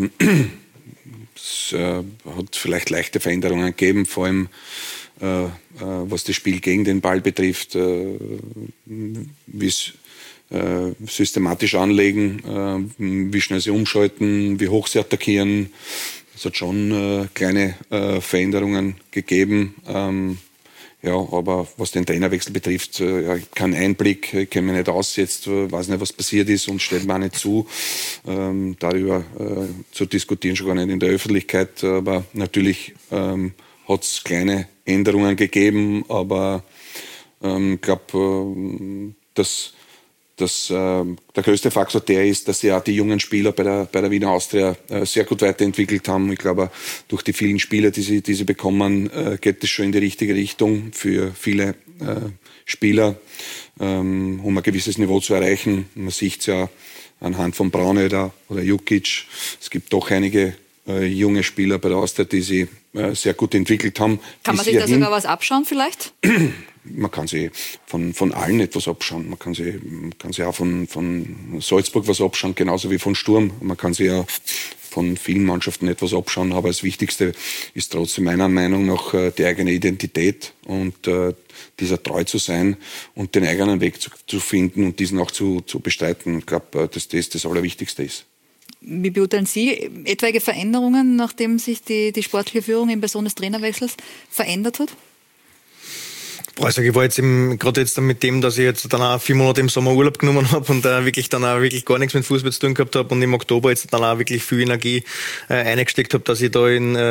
es hat vielleicht leichte Veränderungen gegeben, vor allem was das Spiel gegen den Ball betrifft, wie es systematisch anlegen, wie schnell sie umschalten, wie hoch sie attackieren. Es hat schon kleine Veränderungen gegeben. Ja, aber was den Trainerwechsel betrifft, kein Einblick, ich kenne mich nicht aus jetzt, weiß nicht, was passiert ist und stellt mir auch nicht zu, darüber zu diskutieren, schon gar nicht in der Öffentlichkeit. Aber natürlich hat es kleine Änderungen gegeben, aber ich glaube, dass der größte Faktor der ist, dass ja die jungen Spieler bei der Wiener Austria sehr gut weiterentwickelt haben. Ich glaube, durch die vielen Spieler, die sie bekommen, geht es schon in die richtige Richtung für viele Spieler, um ein gewisses Niveau zu erreichen. Man sieht es ja anhand von Braunöder oder Jukic. Es gibt doch einige junge Spieler bei der Austria, die sie sehr gut entwickelt haben. Kann man sich da sogar was abschauen vielleicht? Man kann sich von allen etwas abschauen. Man kann sich auch von Salzburg was abschauen, genauso wie von Sturm. Man kann sich ja von vielen Mannschaften etwas abschauen, aber das Wichtigste ist trotzdem meiner Meinung nach die eigene Identität und dieser treu zu sein und den eigenen Weg zu finden und diesen auch zu bestreiten. Ich glaube, dass das Allerwichtigste ist. Wie beurteilen Sie etwaige Veränderungen, nachdem sich die sportliche Führung in Person des Trainerwechsels verändert hat? Also ich war jetzt gerade jetzt mit dem, dass ich jetzt dann auch 4 Monate im Sommer Urlaub genommen habe und wirklich gar nichts mit Fußball zu tun gehabt habe und im Oktober jetzt dann auch wirklich viel Energie eingesteckt habe, dass ich da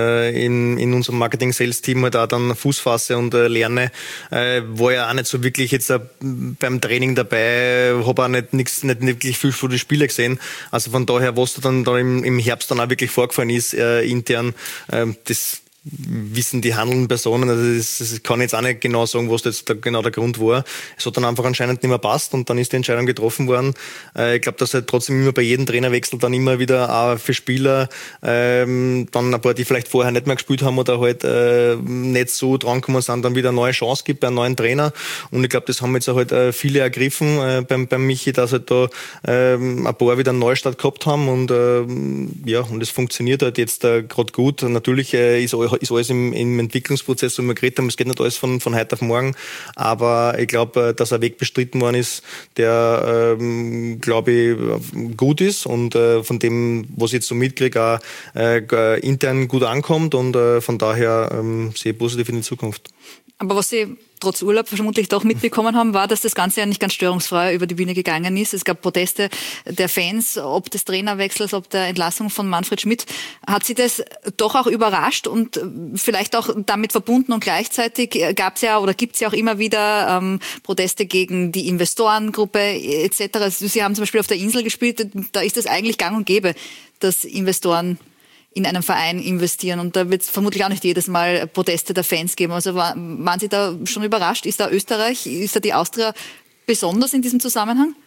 in unserem Marketing-Sales-Team halt auch dann Fuß fasse und lerne. War ja auch nicht so wirklich jetzt beim Training dabei, habe auch nicht wirklich viel von den Spielen gesehen. Also von daher, was da im Herbst dann auch wirklich vorgefallen ist, intern, das wissen die handelnden Personen, also das kann ich jetzt auch nicht genau sagen, was jetzt genau der Grund war. Es hat dann einfach anscheinend nicht mehr passt und dann ist die Entscheidung getroffen worden. Ich glaube, dass halt trotzdem immer bei jedem Trainerwechsel dann immer wieder auch für Spieler dann ein paar, die vielleicht vorher nicht mehr gespielt haben oder halt nicht so drangekommen sind, dann wieder eine neue Chance gibt bei einem neuen Trainer. Und ich glaube, das haben jetzt auch halt viele ergriffen beim Michi, dass halt da ein paar wieder einen Neustart gehabt haben und und es funktioniert halt jetzt gerade gut. Natürlich ist alles im Entwicklungsprozess, wo wir geredet haben, es geht nicht alles von heute auf morgen, aber ich glaube, dass ein Weg bestritten worden ist, der, glaube ich, gut ist und von dem, was ich jetzt so mitkriege, auch intern gut ankommt und von daher sehe ich positiv in die Zukunft. Aber was Sie trotz Urlaub vermutlich doch mitbekommen haben, war, dass das Ganze ja nicht ganz störungsfrei über die Bühne gegangen ist. Es gab Proteste der Fans, ob des Trainerwechsels, ob der Entlassung von Manfred Schmidt. Hat Sie das doch auch überrascht und vielleicht auch damit verbunden und gleichzeitig gab es ja oder gibt es ja auch immer wieder Proteste gegen die Investorengruppe etc. Sie haben zum Beispiel auf der Insel gespielt, da ist es eigentlich gang und gäbe, dass Investoren in einem Verein investieren. Und da wird es vermutlich auch nicht jedes Mal Proteste der Fans geben. Also waren Sie da schon überrascht? Ist da Österreich, ist da die Austria besonders in diesem Zusammenhang?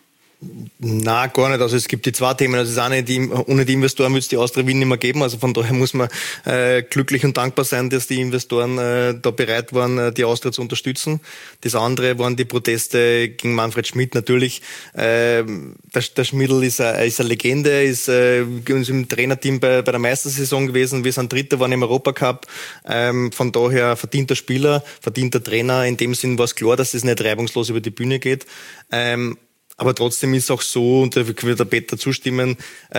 Na, gar nicht. Also es gibt die zwei Themen. Also es ist eine, ohne die Investoren würde es die Austria Wien nicht mehr geben. Also von daher muss man glücklich und dankbar sein, dass die Investoren da bereit waren, die Austria zu unterstützen. Das andere waren die Proteste gegen Manfred Schmidt. Natürlich, der Schmidl ist eine Legende, ist uns im Trainerteam bei der Meistersaison gewesen. Wir sind Dritter, waren im Europacup. Von daher verdienter Spieler, verdienter Trainer. In dem Sinn war es klar, dass es nicht reibungslos über die Bühne geht. Aber trotzdem ist auch so, und da wird der Peter zustimmen,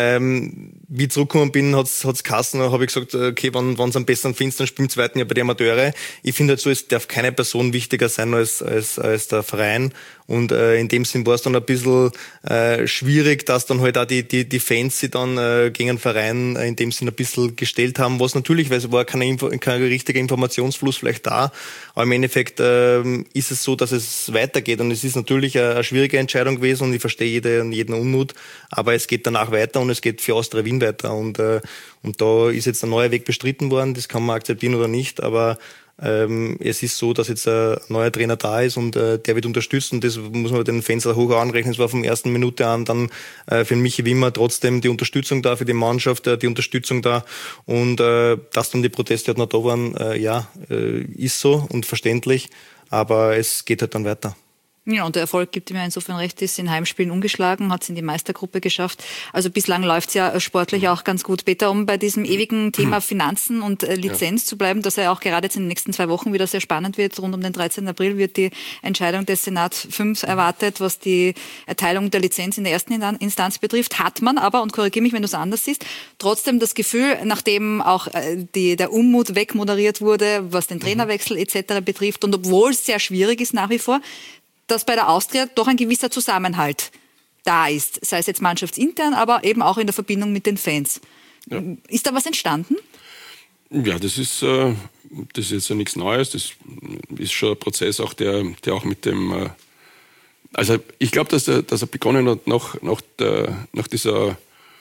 wie ich zurückgekommen bin, hat's geheißen, habe ich gesagt, okay, wenn es am besten findest, dann spielen im zweiten Jahr bei den Amateure. Ich finde halt so, es darf keine Person wichtiger sein als der Verein. Und in dem Sinn war es dann ein bisschen schwierig, dass dann halt auch die Fans sich dann gegen den Verein in dem Sinn ein bisschen gestellt haben, was natürlich, weil es war kein richtiger Informationsfluss vielleicht da, aber im Endeffekt ist es so, dass es weitergeht und es ist natürlich eine schwierige Entscheidung gewesen und ich verstehe jeden Unmut, aber es geht danach weiter und es geht für Austria Wien weiter und da ist jetzt ein neuer Weg bestritten worden, das kann man akzeptieren oder nicht, aber es ist so, dass jetzt ein neuer Trainer da ist und der wird unterstützt und das muss man den Fans auch hoch anrechnen. Es war von der ersten Minute an dann für Michi Wimmer trotzdem die Unterstützung da, für die Mannschaft die Unterstützung da und dass dann die Proteste halt noch da waren, ist so und verständlich, aber es geht halt dann weiter. Ja, und der Erfolg gibt ihm ja insofern recht, ist in Heimspielen ungeschlagen, hat es in die Meistergruppe geschafft. Also bislang läuft es ja sportlich auch ganz gut. Peter, um bei diesem ewigen Thema Finanzen und Lizenz zu bleiben, das ja auch gerade jetzt in den nächsten 2 Wochen wieder sehr spannend wird. Rund um den 13. April wird die Entscheidung des Senat 5 erwartet, was die Erteilung der Lizenz in der ersten Instanz betrifft. Hat man aber, und korrigiere mich, wenn du es anders siehst, trotzdem das Gefühl, nachdem auch der Unmut wegmoderiert wurde, was den Trainerwechsel etc. betrifft und obwohl es sehr schwierig ist nach wie vor, dass bei der Austria doch ein gewisser Zusammenhalt da ist, sei es jetzt mannschaftsintern, aber eben auch in der Verbindung mit den Fans. Ja. Ist da was entstanden? Ja, das ist jetzt ja nichts Neues. Das ist schon ein Prozess, auch der auch mit dem. Also ich glaube, dass er begonnen hat nach dieser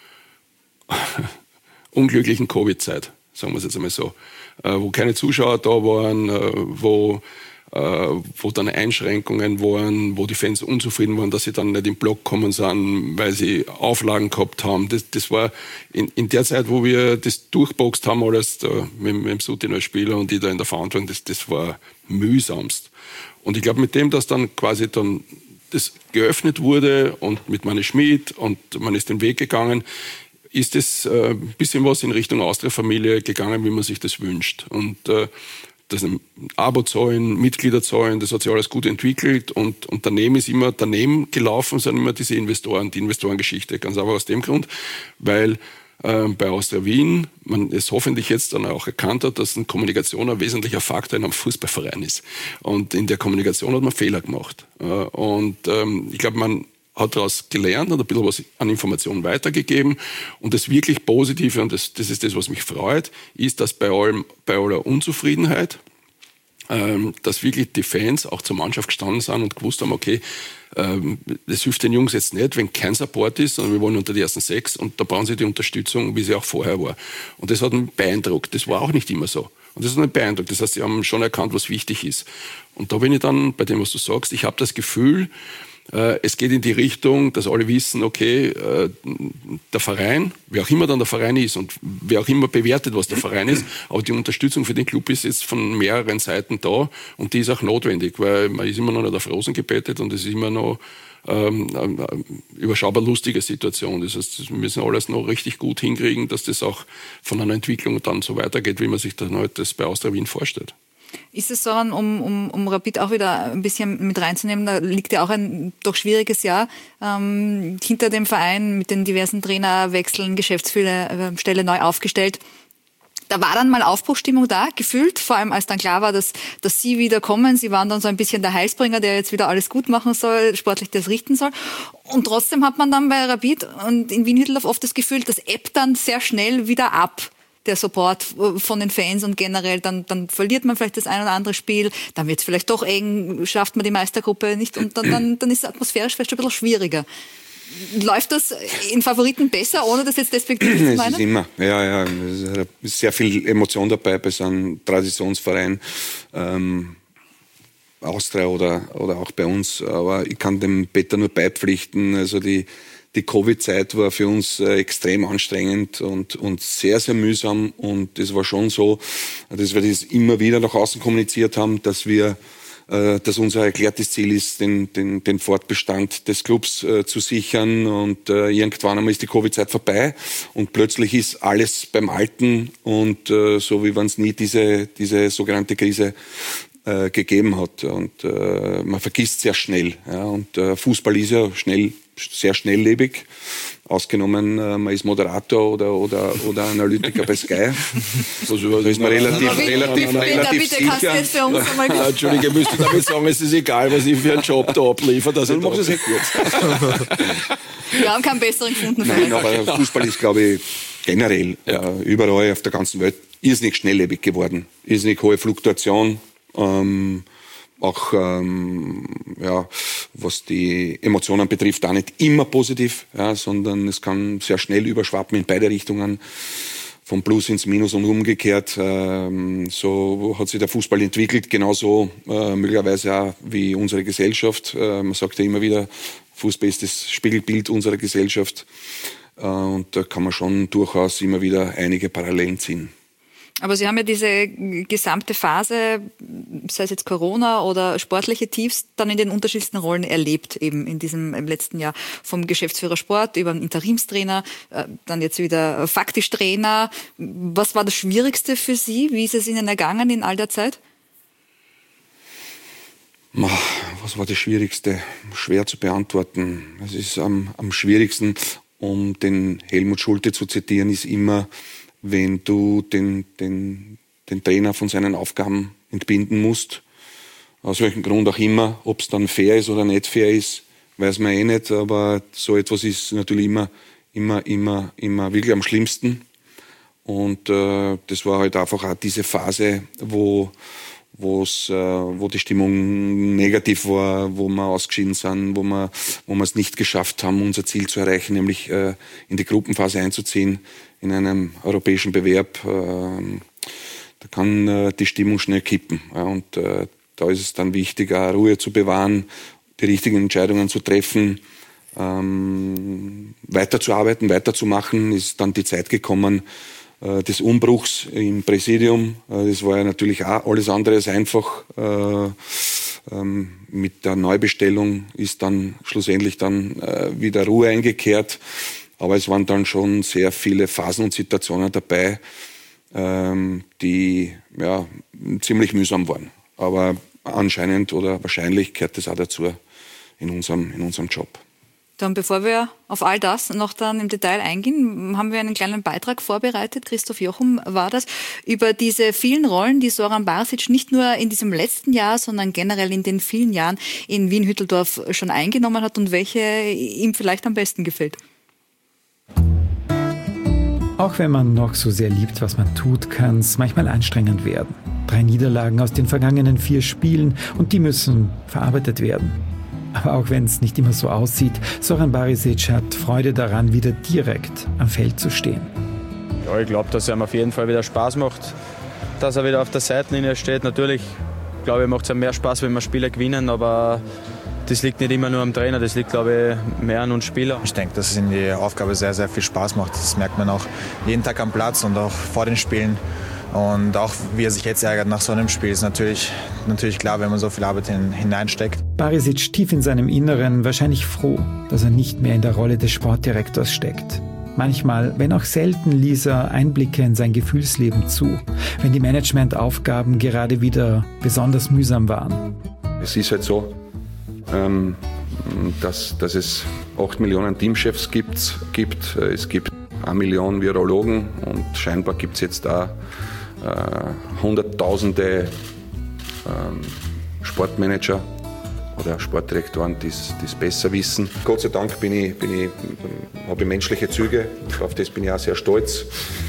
unglücklichen Covid-Zeit, sagen wir es jetzt einmal so, wo keine Zuschauer da waren, wo dann Einschränkungen waren, wo die Fans unzufrieden waren, dass sie dann nicht im Block kommen sind, weil sie Auflagen gehabt haben. Das war in der Zeit, wo wir das durchboxt haben, alles mit dem Sutin als Spieler und ich da in der Verantwortung, das war mühsamst. Und ich glaube, mit dem, dass dann quasi dann das geöffnet wurde und mit Manni Schmidt und man ist den Weg gegangen, ist es ein bisschen was in Richtung Austria-Familie gegangen, wie man sich das wünscht. Und das Abo-Zahlen, Mitgliederzahlen, das hat sich alles gut entwickelt und daneben gelaufen sind immer diese Investoren, die Investorengeschichte. Ganz einfach aus dem Grund, weil bei Austria Wien man es hoffentlich jetzt dann auch erkannt hat, dass eine Kommunikation ein wesentlicher Faktor in einem Fußballverein ist. Und in der Kommunikation hat man Fehler gemacht. Ich glaube, man hat daraus gelernt und ein bisschen was an Informationen weitergegeben. Und das wirklich Positive, und das ist das, was mich freut, ist, dass bei aller Unzufriedenheit, dass wirklich die Fans auch zur Mannschaft gestanden sind und gewusst haben, okay, das hilft den Jungs jetzt nicht, wenn kein Support ist, sondern wir wollen unter die ersten 6 und da brauchen sie die Unterstützung, wie sie auch vorher war. Und das hat mich beeindruckt. Das war auch nicht immer so. Und das hat mich beeindruckt. Das heißt, sie haben schon erkannt, was wichtig ist. Und da bin ich dann bei dem, was du sagst, ich habe das Gefühl, es geht in die Richtung, dass alle wissen, okay, der Verein, wer auch immer dann der Verein ist und wer auch immer bewertet, was der Verein ist, aber die Unterstützung für den Club ist jetzt von mehreren Seiten da und die ist auch notwendig, weil man ist immer noch nicht auf Rosen gebettet und es ist immer noch eine überschaubar lustige Situation. Das heißt, wir müssen alles noch richtig gut hinkriegen, dass das auch von einer Entwicklung dann so weitergeht, wie man sich dann heute das bei Austria Wien vorstellt. Ist es so, um Rapid auch wieder ein bisschen mit reinzunehmen, da liegt ja auch ein doch schwieriges Jahr hinter dem Verein mit den diversen Trainerwechseln, Geschäftsstelle neu aufgestellt. Da war dann mal Aufbruchstimmung da, gefühlt, vor allem als dann klar war, dass Sie wieder kommen. Sie waren dann so ein bisschen der Heilsbringer, der jetzt wieder alles gut machen soll, sportlich das richten soll. Und trotzdem hat man dann bei Rapid und in Wien-Hütteldorf oft das Gefühl, das ebbt dann sehr schnell wieder ab, der Support von den Fans und generell, dann verliert man vielleicht das ein oder andere Spiel, dann wird es vielleicht doch eng, schafft man die Meistergruppe nicht und dann ist es atmosphärisch vielleicht schon ein bisschen schwieriger. Läuft das in Favoriten besser, ohne das jetzt despektiert zu meinen? Es ist immer, ja, es ist sehr viel Emotion dabei bei so einem Traditionsverein, Austria oder auch bei uns, aber ich kann dem Peter nur beipflichten, also die Covid-Zeit war für uns extrem anstrengend und sehr, sehr mühsam. Und es war schon so, dass wir das immer wieder nach außen kommuniziert haben, dass unser erklärtes Ziel ist, den Fortbestand des Clubs zu sichern. Und irgendwann einmal ist die Covid-Zeit vorbei und plötzlich ist alles beim Alten und so wie wenn es nie diese sogenannte Krise gegeben hat. Und man vergisst sehr schnell. Ja, und Fußball ist ja sehr schnelllebig, ausgenommen man ist Moderator oder Analytiker bei Sky. Da ist man relativ bitte, kannst du jetzt für uns einmal kurz... Entschuldige, ich müsste damit sagen, es ist egal, was ich für einen Job da abliefere. Dann mach das kurz. Wir haben keinen besseren gefunden. Nein, aber Fußball ist, glaube ich, generell überall auf der ganzen Welt irrsinnig schnelllebig geworden. Irrsinnig hohe Fluktuation. Auch was die Emotionen betrifft, auch nicht immer positiv, sondern es kann sehr schnell überschwappen in beide Richtungen, vom Plus ins Minus und umgekehrt. So hat sich der Fußball entwickelt, genauso möglicherweise auch wie unsere Gesellschaft. Man sagt ja immer wieder, Fußball ist das Spiegelbild unserer Gesellschaft und da kann man schon durchaus immer wieder einige Parallelen ziehen. Aber Sie haben ja diese gesamte Phase, sei es jetzt Corona oder sportliche Tiefs, dann in den unterschiedlichsten Rollen erlebt, eben in diesem im letzten Jahr. Vom Geschäftsführer Sport über einen Interimstrainer, dann jetzt wieder faktisch Trainer. Was war das Schwierigste für Sie? Wie ist es Ihnen ergangen in all der Zeit? Was war das Schwierigste? Schwer zu beantworten. Es ist am schwierigsten, um den Helmut Schulte zu zitieren, ist immer, wenn du den Trainer von seinen Aufgaben entbinden musst, aus welchem Grund auch immer, ob es dann fair ist oder nicht fair ist, weiß man nicht, aber so etwas ist natürlich immer wirklich am schlimmsten. Und das war halt einfach auch diese Phase, wo die Stimmung negativ war, wo wir ausgeschieden sind, wo wir es nicht geschafft haben, unser Ziel zu erreichen, nämlich in die Gruppenphase einzuziehen in einem europäischen Bewerb. Da kann die Stimmung schnell kippen. Ja, und da ist es dann wichtig, auch Ruhe zu bewahren, die richtigen Entscheidungen zu treffen, weiterzuarbeiten, weiterzumachen. Ist dann die Zeit gekommen des Umbruchs im Präsidium. Das war ja natürlich auch alles andere als einfach. Mit der Neubestellung ist dann schlussendlich wieder Ruhe eingekehrt. Aber es waren dann schon sehr viele Phasen und Situationen dabei, die ziemlich mühsam waren. Aber anscheinend oder wahrscheinlich gehört das auch dazu in unserem Job. Dann, bevor wir auf all das noch dann im Detail eingehen, haben wir einen kleinen Beitrag vorbereitet. Christoph Jochum war das, über diese vielen Rollen, die Zoran Barisic nicht nur in diesem letzten Jahr, sondern generell in den vielen Jahren in Wien-Hütteldorf schon eingenommen hat und welche ihm vielleicht am besten gefällt. Auch wenn man noch so sehr liebt, was man tut, kann es manchmal anstrengend werden. 3 Niederlagen aus den vergangenen 4 Spielen und die müssen verarbeitet werden. Aber auch wenn es nicht immer so aussieht, Zoran Barisic hat Freude daran, wieder direkt am Feld zu stehen. Ja, ich glaube, dass es ihm auf jeden Fall wieder Spaß macht, dass er wieder auf der Seitenlinie steht. Natürlich, glaube ich, macht es ihm mehr Spaß, wenn wir Spiele gewinnen, aber das liegt nicht immer nur am Trainer, das liegt, glaube ich, mehr an uns Spielern. Ich denke, dass es ihm die Aufgabe sehr, sehr viel Spaß macht. Das merkt man auch jeden Tag am Platz und auch vor den Spielen. Und auch wie er sich jetzt ärgert nach so einem Spiel, ist natürlich klar, wenn man so viel Arbeit hineinsteckt. Barisic tief in seinem Inneren wahrscheinlich froh, dass er nicht mehr in der Rolle des Sportdirektors steckt. Manchmal, wenn auch selten, ließ er Einblicke in sein Gefühlsleben zu, wenn die Managementaufgaben gerade wieder besonders mühsam waren. Es ist halt so, dass es 8 Millionen Teamchefs gibt. Es gibt 1 Million Virologen und scheinbar gibt es jetzt da Hunderttausende Sportmanager oder Sportdirektoren, die es besser wissen. Gott sei Dank habe ich menschliche Züge, auf das bin ich auch sehr stolz.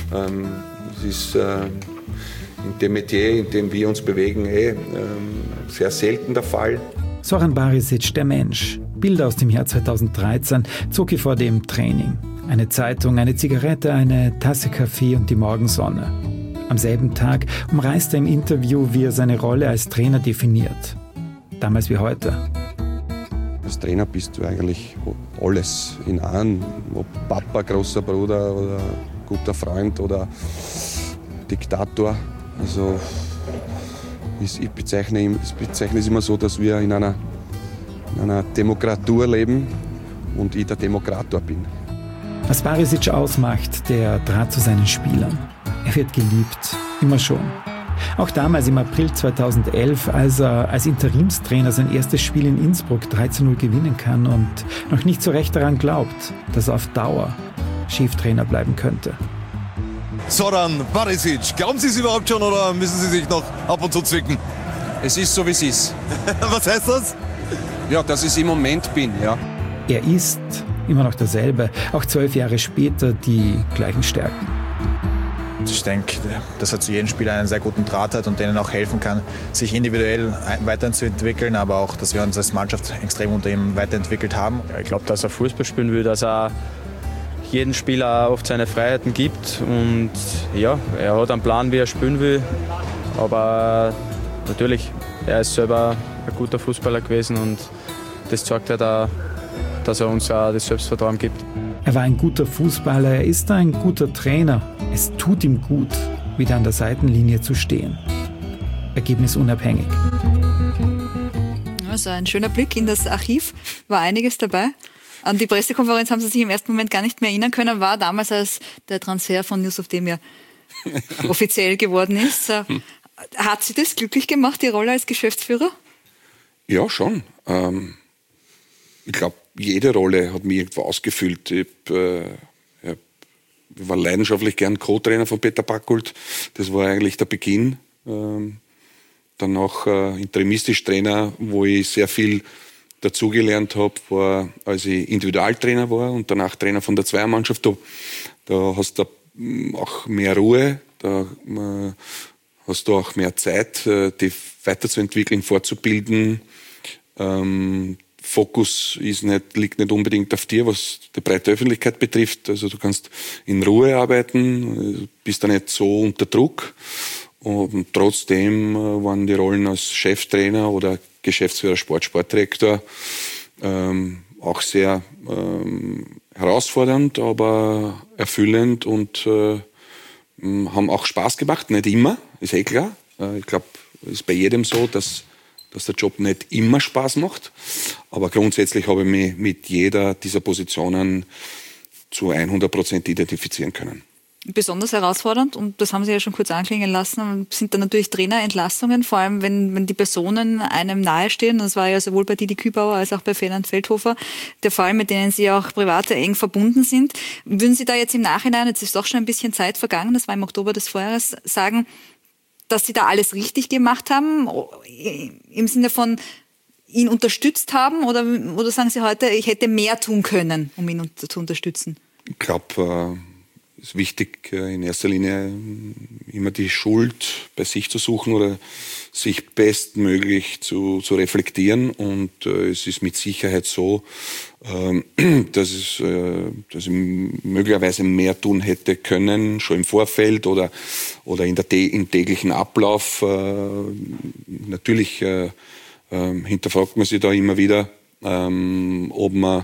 Es ist in dem Metier, in dem wir uns bewegen, sehr selten der Fall. Zoran Barisic, der Mensch. Bilder aus dem Jahr 2013 zog er vor dem Training. Eine Zeitung, eine Zigarette, eine Tasse Kaffee und die Morgensonne. Am selben Tag umreißt er im Interview, wie er seine Rolle als Trainer definiert. Damals wie heute. Als Trainer bist du eigentlich alles in einem. Ob Papa, großer Bruder oder guter Freund oder Diktator. Also ich bezeichne es immer so, dass wir in einer Demokratur leben und ich der Demokrator bin. Was Barisic ausmacht, der Draht zu seinen Spielern. Er wird geliebt, immer schon. Auch damals im April 2011, als er als Interimstrainer sein erstes Spiel in Innsbruck 3:0 gewinnen kann und noch nicht so recht daran glaubt, dass er auf Dauer Cheftrainer bleiben könnte. Zoran Barisic, glauben Sie es überhaupt schon oder müssen Sie sich noch ab und zu zwicken? Es ist so, wie es ist. Was heißt das? Ja, dass ich es im Moment bin, ja. Er ist immer noch derselbe, auch 12 Jahre später die gleichen Stärken. Ich denke, dass er zu jedem Spieler einen sehr guten Draht hat und denen auch helfen kann, sich individuell weiterzuentwickeln, aber auch, dass wir uns als Mannschaft extrem unter ihm weiterentwickelt haben. Ja, ich glaube, dass er Fußball spielen will, dass er jeden Spieler oft seine Freiheiten gibt und ja, er hat einen Plan, wie er spielen will, aber natürlich, er ist selber ein guter Fußballer gewesen und das zeigt halt auch, dass er uns auch das Selbstvertrauen gibt. Er war ein guter Fußballer, er ist ein guter Trainer. Es tut ihm gut, wieder an der Seitenlinie zu stehen. Ergebnisunabhängig. Also ein schöner Blick in das Archiv, war einiges dabei. An die Pressekonferenz haben Sie sich im ersten Moment gar nicht mehr erinnern können, war damals, als der Transfer von Yusuf Demir offiziell geworden ist. Hat Sie das glücklich gemacht, die Rolle als Geschäftsführer? Ja, schon. Ich glaube, jede Rolle hat mich irgendwo ausgefüllt. Ich war leidenschaftlich gern Co-Trainer von Peter Backhult. Das war eigentlich der Beginn. Dann auch interimistisch Trainer, wo ich sehr viel dazugelernt habe, war, als ich Individualtrainer war und danach Trainer von der Zweiermannschaft. Da hast du auch mehr Ruhe, da hast du auch mehr Zeit, dich weiterzuentwickeln, fortzubilden. Fokus liegt nicht unbedingt auf dir, was die breite Öffentlichkeit betrifft. Also du kannst in Ruhe arbeiten, bist da nicht so unter Druck. Und trotzdem waren die Rollen als Cheftrainer oder Geschäftsführer, Sportdirektor auch sehr herausfordernd, aber erfüllend und haben auch Spaß gemacht. Nicht immer, ist eh klar. Ich glaube, es ist bei jedem so, dass der Job nicht immer Spaß macht. Aber grundsätzlich habe ich mich mit jeder dieser Positionen zu 100% identifizieren können. besonders herausfordernd, und das haben Sie ja schon kurz anklingen lassen, sind dann natürlich Trainerentlassungen, vor allem wenn die Personen einem nahestehen. Das war ja sowohl bei Didi Kübauer als auch bei Ferdinand Feldhofer der Fall, mit denen Sie auch privat eng verbunden sind. Würden Sie da jetzt im Nachhinein, jetzt ist doch schon ein bisschen Zeit vergangen, das war im Oktober des Vorjahres, sagen, dass Sie da alles richtig gemacht haben, im Sinne von ihn unterstützt haben, oder sagen Sie heute, ich hätte mehr tun können, um ihn zu unterstützen? Ich glaube, es ist wichtig, in erster Linie immer die Schuld bei sich zu suchen oder sich bestmöglich zu reflektieren. Und es ist mit Sicherheit so, dass ich möglicherweise mehr tun hätte können, schon im Vorfeld oder im täglichen Ablauf. Natürlich hinterfragt man sich da immer wieder, ob man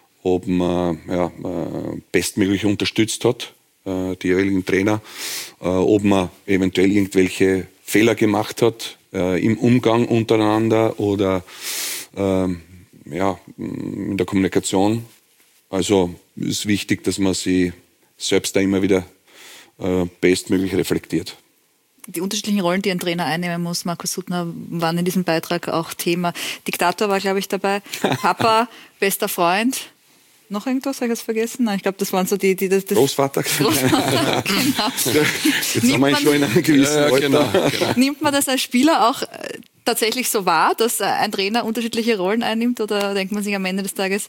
bestmöglich unterstützt hat, die jeweiligen Trainer, ob man eventuell irgendwelche Fehler gemacht hat im Umgang untereinander oder in der Kommunikation. Also es ist wichtig, dass man sich selbst da immer wieder bestmöglich reflektiert. Die unterschiedlichen Rollen, die ein Trainer einnehmen muss, Markus Suttner, waren in diesem Beitrag auch Thema. Diktator war, glaube ich, dabei, Papa, bester Freund. Noch irgendwas, habe ich das vergessen? Nein, ich glaube, das waren so die das Großvater. Großvater, genau. Jetzt haben wir ihn schon in einem gewissen Alter. Genau. Nimmt man das als Spieler auch tatsächlich so wahr, dass ein Trainer unterschiedliche Rollen einnimmt, oder denkt man sich am Ende des Tages,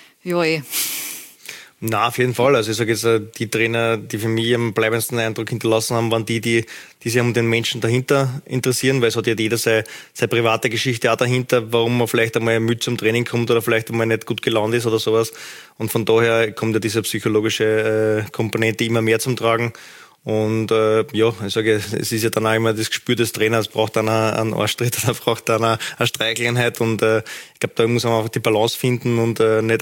Na, auf jeden Fall. Also ich sage jetzt, die Trainer, die für mich am bleibendsten Eindruck hinterlassen haben, waren die sich um den Menschen dahinter interessieren, weil es hat ja jeder seine private Geschichte auch dahinter, warum man vielleicht einmal müde zum Training kommt oder vielleicht einmal nicht gut gelaunt ist oder sowas. Und von daher kommt ja diese psychologische Komponente immer mehr zum Tragen. Und ich sage, es ist ja dann auch immer das Gespür des Trainers, es braucht dann einen Arschtritt, es braucht dann eine Streicheleinheit, und ich glaube, da muss man einfach die Balance finden und nicht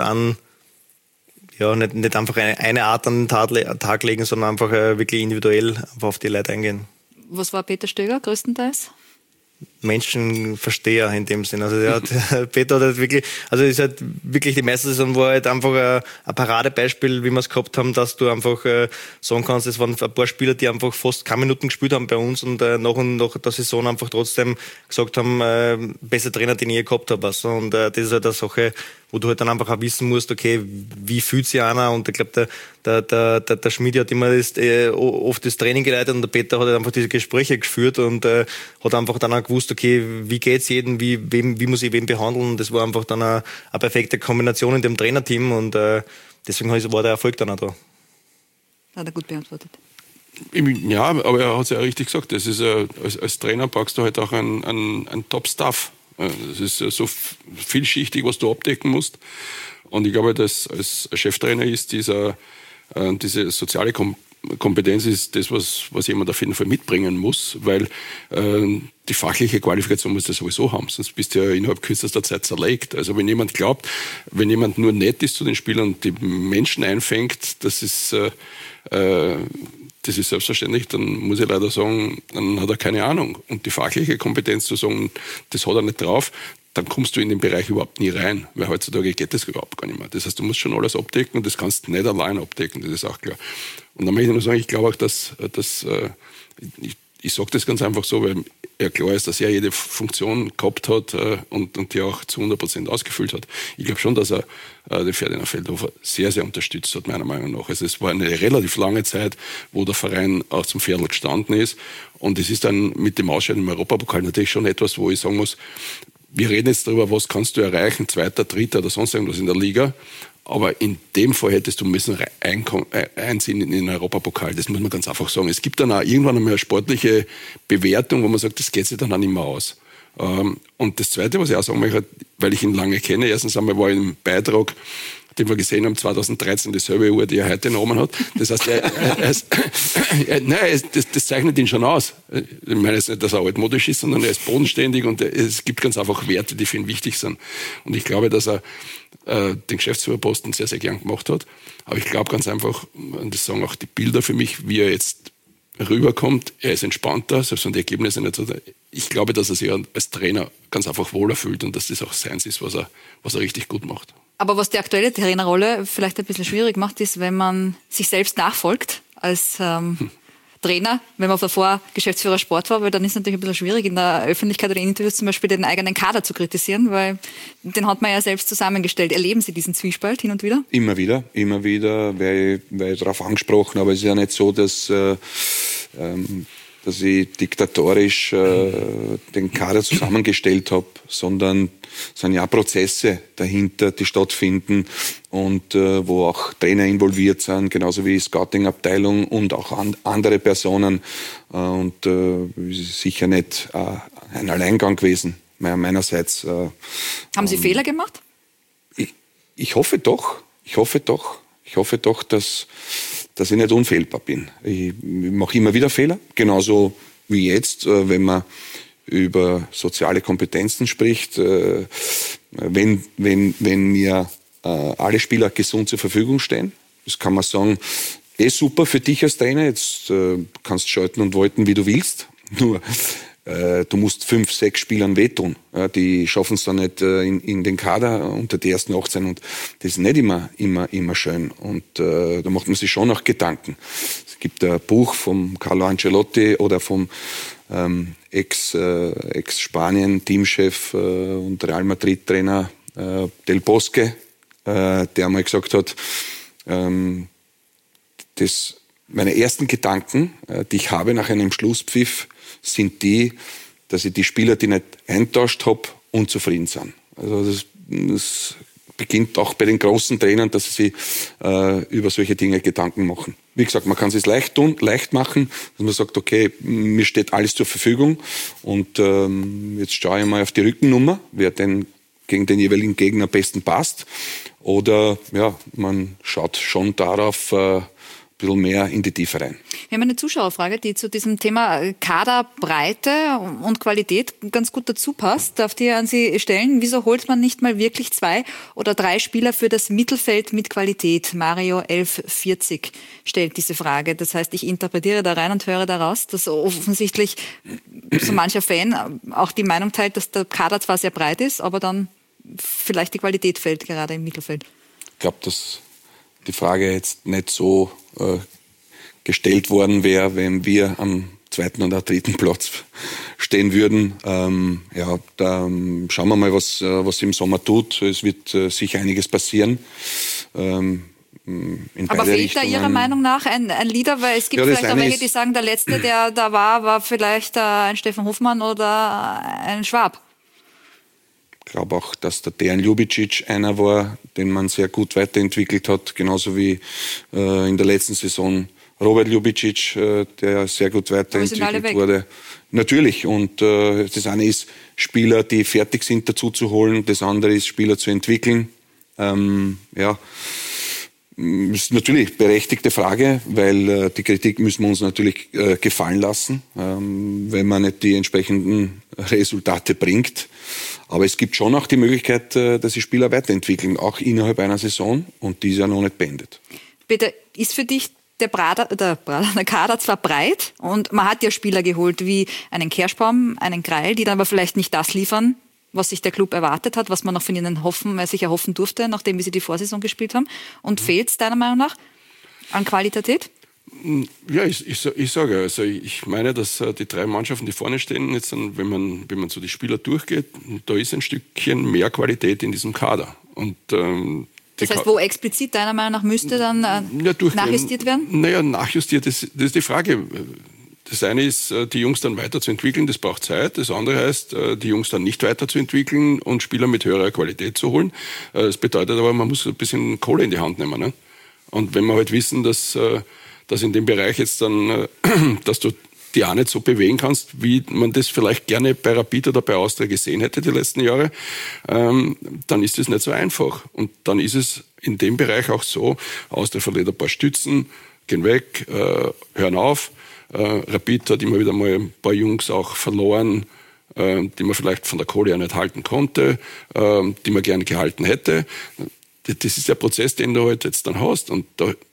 einfach eine Art an den Tag legen, sondern einfach wirklich individuell einfach auf die Leute eingehen. Was war Peter Stöger größtenteils? Menschenversteher in dem Sinn. Also Peter hat halt wirklich, also ist halt wirklich die meiste Saison war halt einfach ein Paradebeispiel, wie wir es gehabt haben, dass du einfach sagen kannst, es waren ein paar Spieler, die einfach fast keine Minuten gespielt haben bei uns und nach der Saison einfach trotzdem gesagt haben, bester Trainer, den ich je gehabt habe. Also, und das ist halt eine Sache, wo du halt dann einfach auch wissen musst, okay, wie fühlt sich einer? Und ich glaube, der Schmidt hat immer oft das Training geleitet, und der Peter hat halt einfach diese Gespräche geführt und hat einfach dann auch gewusst, okay, wie geht's jedem, wie muss ich wen behandeln? Und das war einfach dann eine perfekte Kombination in dem Trainerteam, und deswegen war der Erfolg dann auch da. Hat er gut beantwortet. Ja, aber er hat es ja richtig gesagt. Das ist, als Trainer packst du halt auch ein Top-Staff. Das ist so vielschichtig, was du abdecken musst. Und ich glaube, dass als Cheftrainer ist diese soziale Kompetenz ist das, was jemand auf jeden Fall mitbringen muss, weil die fachliche Qualifikation musst du sowieso haben, sonst bist du ja innerhalb kürzester Zeit zerlegt. Also wenn jemand glaubt, wenn jemand nur nett ist zu den Spielern und die Menschen einfängt, das ist selbstverständlich, dann muss ich leider sagen, dann hat er keine Ahnung. Und die fachliche Kompetenz zu sagen, das hat er nicht drauf, dann kommst du in den Bereich überhaupt nie rein, weil heutzutage geht das überhaupt gar nicht mehr. Das heißt, du musst schon alles abdecken, und das kannst du nicht allein abdecken, das ist auch klar. Und dann möchte ich nur sagen, ich glaube auch, dass ich sage das ganz einfach so, weil ja klar ist, dass er jede Funktion gehabt hat und die auch zu 100% ausgefüllt hat. Ich glaube schon, dass er den Ferdinand Feldhofer sehr, sehr unterstützt hat, meiner Meinung nach. Also es war eine relativ lange Zeit, wo der Verein auch zum Viertel gestanden ist, und es ist dann mit dem Ausscheiden im Europapokal natürlich schon etwas, wo ich sagen muss, wir reden jetzt darüber, was kannst du erreichen, 2., 3. oder sonst irgendwas in der Liga. Aber in dem Fall hättest du müssen einziehen in den Europapokal. Das muss man ganz einfach sagen. Es gibt dann auch irgendwann einmal eine sportliche Bewertung, wo man sagt, das geht sich dann auch nicht mehr aus. Und das Zweite, was ich auch sagen möchte, weil ich ihn lange kenne, erstens einmal war ich im Beitrag, den wir gesehen haben, 2013, dieselbe Uhr, die er heute genommen hat. Das heißt, das zeichnet ihn schon aus. Ich meine jetzt nicht, dass er altmodisch ist, sondern er ist bodenständig, und es gibt ganz einfach Werte, die für ihn wichtig sind. Und ich glaube, dass er den Geschäftsführerposten sehr, sehr gern gemacht hat. Aber ich glaube ganz einfach, und das sagen auch die Bilder für mich, wie er jetzt rüberkommt, er ist entspannter, selbst wenn die Ergebnisse nicht so. Ich glaube, dass er sich als Trainer ganz einfach wohler fühlt und dass das auch seins ist, was er richtig gut macht. Aber was die aktuelle Trainerrolle vielleicht ein bisschen schwierig macht, ist, wenn man sich selbst nachfolgt als Trainer, wenn man davor Geschäftsführer Sport war, weil dann ist es natürlich ein bisschen schwierig, in der Öffentlichkeit oder in Interviews zum Beispiel den eigenen Kader zu kritisieren, weil den hat man ja selbst zusammengestellt. Erleben Sie diesen Zwiespalt hin und wieder? Immer wieder werde ich darauf angesprochen, aber es ist ja nicht so, dass ich diktatorisch den Kader zusammengestellt habe, sondern es sind ja Prozesse dahinter, die stattfinden und wo auch Trainer involviert sind, genauso wie Scouting-Abteilung und auch andere Personen. Und es ist sicher nicht ein Alleingang gewesen meinerseits. Haben Sie Fehler gemacht? Ich hoffe doch. Ich hoffe doch, dass ich nicht unfehlbar bin. Ich mache immer wieder Fehler, genauso wie jetzt, wenn man über soziale Kompetenzen spricht. Wenn mir alle Spieler gesund zur Verfügung stehen, das kann man sagen, super für dich als Trainer, jetzt kannst du schalten und walten, wie du willst. Nur du musst 5, 6 Spielern wehtun. Die schaffen es dann nicht in den Kader unter die ersten 18 und das ist nicht immer schön. Und da macht man sich schon noch Gedanken. Es gibt ein Buch vom Carlo Ancelotti oder vom Ex-Spanien-Teamchef und Real Madrid-Trainer Del Bosque, der einmal gesagt hat, meine ersten Gedanken, die ich habe nach einem Schlusspfiff, sind die, dass ich die Spieler, die nicht eintauscht habe, unzufrieden sind. Also das beginnt auch bei den großen Trainern, dass sie sich über solche Dinge Gedanken machen. Wie gesagt, man kann es leicht machen, dass man sagt, okay, mir steht alles zur Verfügung und jetzt schaue ich mal auf die Rückennummer, wer denn gegen den jeweiligen Gegner am besten passt. Oder ja, man schaut schon darauf, ein bisschen mehr in die Tiefe rein. Wir haben eine Zuschauerfrage, die zu diesem Thema Kaderbreite und Qualität ganz gut dazu passt. Darf die an Sie stellen? Wieso holt man nicht mal wirklich 2 oder 3 Spieler für das Mittelfeld mit Qualität? Mario 1140 stellt diese Frage. Das heißt, ich interpretiere da rein und höre daraus, dass offensichtlich so mancher Fan auch die Meinung teilt, dass der Kader zwar sehr breit ist, aber dann vielleicht die Qualität fehlt, gerade im Mittelfeld. Ich glaube, dass die Frage jetzt nicht so gestellt worden wäre, wenn wir am 2. oder 3. Platz stehen würden. Ja, da schauen wir mal, was im Sommer tut. Es wird sicher einiges passieren. Aber fehlt da Ihrer Meinung nach ein Leader? Weil es gibt vielleicht auch welche, die sagen, der Letzte, der da war vielleicht ein Stefan Hofmann oder ein Schwab. Ich glaube auch, dass der Dejan Ljubicic einer war, den man sehr gut weiterentwickelt hat, genauso wie in der letzten Saison Robert Ljubicic, der sehr gut weiterentwickelt wurde. Natürlich. Und das eine ist, Spieler, die fertig sind, dazu zu holen. Das andere ist, Spieler zu entwickeln. Ja, ist natürlich eine berechtigte Frage, weil die Kritik müssen wir uns natürlich gefallen lassen, wenn man nicht die entsprechenden Resultate bringt. Aber es gibt schon auch die Möglichkeit, dass sich Spieler weiterentwickeln, auch innerhalb einer Saison, und die ist ja noch nicht beendet. Peter, ist für dich der Kader zwar breit und man hat ja Spieler geholt wie einen Kerschbaum, einen Greil, die dann aber vielleicht nicht das liefern, was sich der Club erwartet hat, was man noch von ihnen sich erhoffen durfte, nachdem sie die Vorsaison gespielt haben. Und fehlt es deiner Meinung nach an Qualität? Ja, ich sage, also ich meine, dass die 3 Mannschaften, die vorne stehen, jetzt dann, wenn man so die Spieler durchgeht, da ist ein Stückchen mehr Qualität in diesem Kader. Und das heißt, wo explizit deiner Meinung nach müsste dann nachjustiert werden? Naja, nachjustiert, das ist die Frage. Das eine ist, die Jungs dann weiterzuentwickeln, das braucht Zeit. Das andere heißt, die Jungs dann nicht weiterzuentwickeln und Spieler mit höherer Qualität zu holen. Das bedeutet aber, man muss ein bisschen Kohle in die Hand nehmen. Ne? Und wenn wir halt wissen, dass in dem Bereich jetzt dann, dass du die auch nicht so bewegen kannst, wie man das vielleicht gerne bei Rapid oder bei Austria gesehen hätte die letzten Jahre, dann ist das nicht so einfach. Und dann ist es in dem Bereich auch so, Austria verliert ein paar Stützen, gehen weg, hören auf. Rapid hat immer wieder mal ein paar Jungs auch verloren, die man vielleicht von der Kohle ja nicht halten konnte, die man gerne gehalten hätte. Das ist der Prozess, den du halt jetzt dann hast. Und da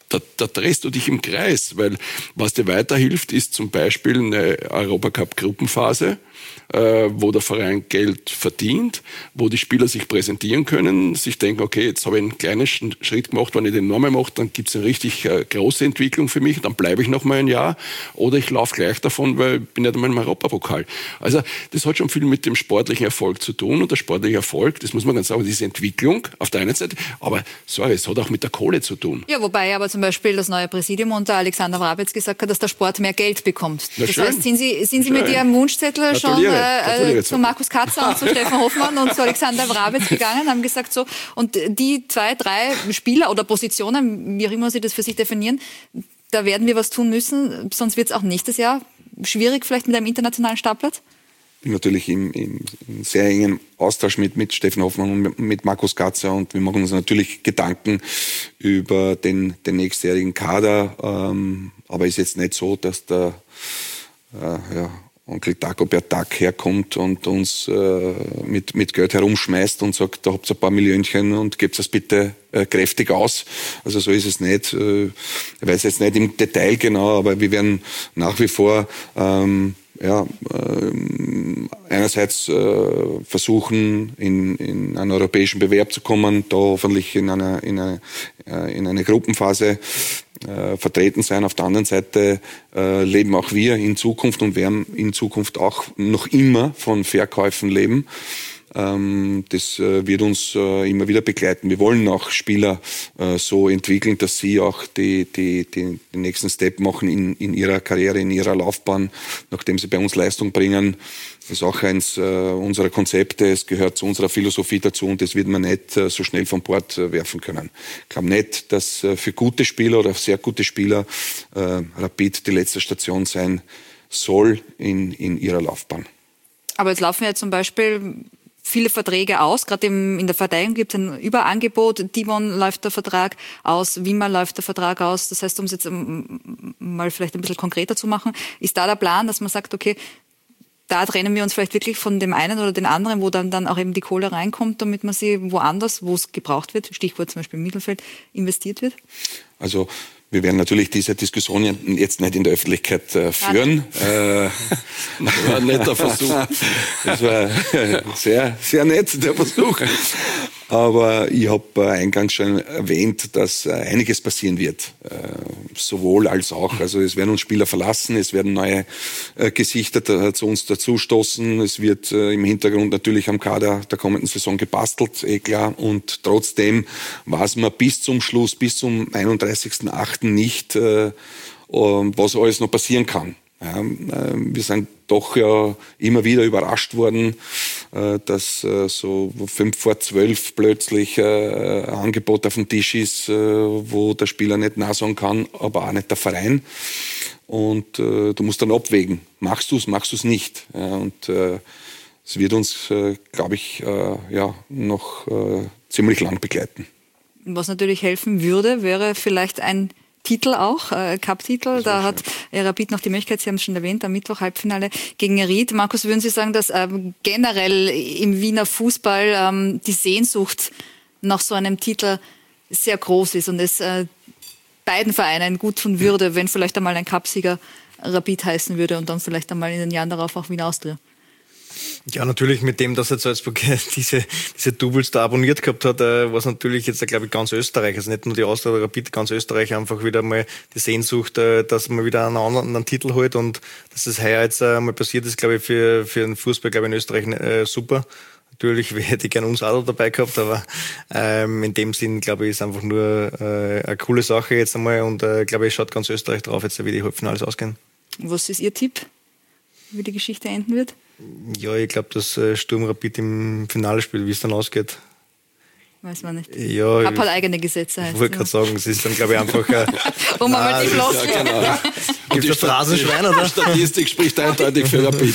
da drehst du dich im Kreis, weil was dir weiterhilft, ist zum Beispiel eine Europacup-Gruppenphase, wo der Verein Geld verdient, wo die Spieler sich präsentieren können, sich denken, okay, jetzt habe ich einen kleinen Schritt gemacht, wenn ich den nochmal mache, dann gibt es eine richtig große Entwicklung für mich, dann bleibe ich noch mal ein Jahr oder ich laufe gleich davon, weil ich bin nicht einmal im Europapokal. Also das hat schon viel mit dem sportlichen Erfolg zu tun und der sportliche Erfolg, das muss man ganz sagen, diese Entwicklung auf der einen Seite, aber sorry, es hat auch mit der Kohle zu tun. Ja, wobei aber zum Beispiel das neue Präsidium unter Alexander Wrabetz gesagt hat, dass der Sport mehr Geld bekommt. Das heißt, sind Sie mit Ihrem Wunschzettel schon zu Markus Katzer und zu Stefan Hofmann und zu Alexander Wrabetz gegangen, haben gesagt so, und die 2, 3 Spieler oder Positionen, wie auch immer Sie das für sich definieren, da werden wir was tun müssen, sonst wird es auch nächstes Jahr schwierig, vielleicht mit einem internationalen Startplatz? Ich bin natürlich im sehr engen Austausch mit Stefan Hoffmann und mit Markus Katzer und wir machen uns natürlich Gedanken über den nächstjährigen Kader, aber es ist jetzt nicht so, dass der Onkel Dagobert Duck herkommt und uns mit Geld herumschmeißt und sagt, da habt ihr ein paar Millionchen und gebt das bitte kräftig aus. Also so ist es nicht. Ich weiß jetzt nicht im Detail genau, aber wir werden nach wie vor einerseits versuchen, in einen europäischen Bewerb zu kommen, da hoffentlich in eine Gruppenphase vertreten sein. Auf der anderen Seite leben auch wir in Zukunft und werden in Zukunft auch noch immer von Verkäufen leben. Das wird uns immer wieder begleiten. Wir wollen auch Spieler so entwickeln, dass sie auch den nächsten Step machen in ihrer Karriere, in ihrer Laufbahn, nachdem sie bei uns Leistung bringen. Das ist auch eins unserer Konzepte. Es gehört zu unserer Philosophie dazu und das wird man nicht so schnell von Bord werfen können. Ich glaube nicht, dass für gute Spieler oder sehr gute Spieler Rapid die letzte Station sein soll in ihrer Laufbahn. Aber jetzt laufen ja zum Beispiel viele Verträge aus. Gerade in der Verteidigung gibt es ein Überangebot. Dimon läuft der Vertrag aus, Wimmer läuft der Vertrag aus. Das heißt, um es jetzt mal vielleicht ein bisschen konkreter zu machen, ist da der Plan, dass man sagt, okay, da trennen wir uns vielleicht wirklich von dem einen oder den anderen, wo dann auch eben die Kohle reinkommt, damit man sie woanders, wo es gebraucht wird, Stichwort zum Beispiel im Mittelfeld, investiert wird? Also wir werden natürlich diese Diskussion jetzt nicht in der Öffentlichkeit führen. Das war ein netter Versuch. Das war sehr, sehr nett, der Versuch. Aber ich habe eingangs schon erwähnt, dass einiges passieren wird. Sowohl als auch. Also es werden uns Spieler verlassen, es werden neue Gesichter zu uns dazustoßen. Es wird im Hintergrund natürlich am Kader der kommenden Saison gebastelt, klar. Und trotzdem weiß man bis zum Schluss, bis zum 31.08. nicht, was alles noch passieren kann. Ja, wir sind doch ja immer wieder überrascht worden, dass so 11:55 plötzlich ein Angebot auf dem Tisch ist, wo der Spieler nicht Nein sagen kann, aber auch nicht der Verein. Und du musst dann abwägen, machst du es nicht. Und es wird uns, glaube ich, noch ziemlich lang begleiten. Was natürlich helfen würde, wäre vielleicht ein Titel auch, Cup-Titel. Da hat Rapid noch die Möglichkeit, Sie haben es schon erwähnt, am Mittwoch Halbfinale gegen Ried. Markus, würden Sie sagen, dass generell im Wiener Fußball die Sehnsucht nach so einem Titel sehr groß ist und es beiden Vereinen gut tun würde, wenn vielleicht einmal ein Cupsieger Rapid heißen würde und dann vielleicht einmal in den Jahren darauf auch Wien Austria? Ja, natürlich mit dem, dass jetzt Salzburg diese Doubles da abonniert gehabt hat, was natürlich jetzt, glaube ich, ganz Österreich, also nicht nur die Austria oder Rapid, ganz Österreich einfach wieder mal die Sehnsucht, dass man wieder einen Titel holt und dass das heuer jetzt mal passiert ist, glaube ich, für den Fußball, glaube ich, in Österreich super. Natürlich hätte ich gerne uns auch dabei gehabt, aber in dem Sinn, glaube ich, ist einfach nur eine coole Sache jetzt einmal und glaube ich, schaut ganz Österreich drauf, jetzt wie die Halbfinals ausgehen. Was ist Ihr Tipp, wie die Geschichte enden wird? Ja, ich glaube, dass Sturm Rapid im Finale spielt, wie es dann ausgeht. Weiß man nicht. Ja, Hab halt eigene Gesetze. Ich wollte gerade sagen, es ist dann, glaube ich, einfach... um mal die Flossen. Ja, genau. Und die Phrasenschwein, oder? Statistik spricht eindeutig für Rapid.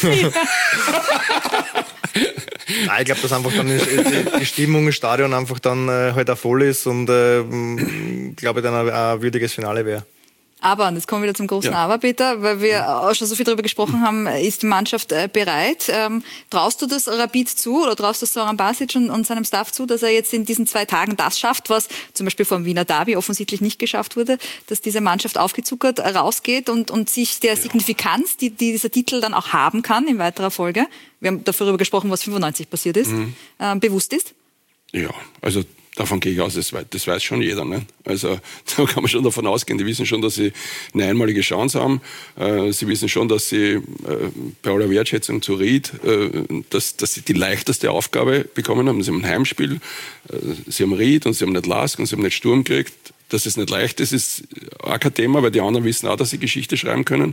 Nein, ich glaube, dass einfach dann die Stimmung im Stadion einfach dann halt auch voll ist und glaube ich dann ein würdiges Finale wäre. Aber, und jetzt kommen wir wieder zum großen Aber, Peter, weil wir auch schon so viel darüber gesprochen haben, ist die Mannschaft bereit? Traust du das Rapid zu oder traust du Zoran Basic und seinem Staff zu, dass er jetzt in diesen 2 Tagen das schafft, was zum Beispiel vom Wiener Derby offensichtlich nicht geschafft wurde, dass diese Mannschaft aufgezuckert rausgeht und sich der Signifikanz, die dieser Titel dann auch haben kann in weiterer Folge, wir haben darüber gesprochen, was 95 passiert ist, bewusst ist? Ja, also davon gehe ich aus, das weiß schon jeder. Ne? Also da kann man schon davon ausgehen, die wissen schon, dass sie eine einmalige Chance haben. Sie wissen schon, dass sie bei aller Wertschätzung zu Ried, dass sie die leichteste Aufgabe bekommen haben. Sie haben ein Heimspiel, sie haben Ried und sie haben nicht Lask und sie haben nicht Sturm gekriegt. Dass es nicht leicht ist auch kein Thema, weil die anderen wissen auch, dass sie Geschichte schreiben können.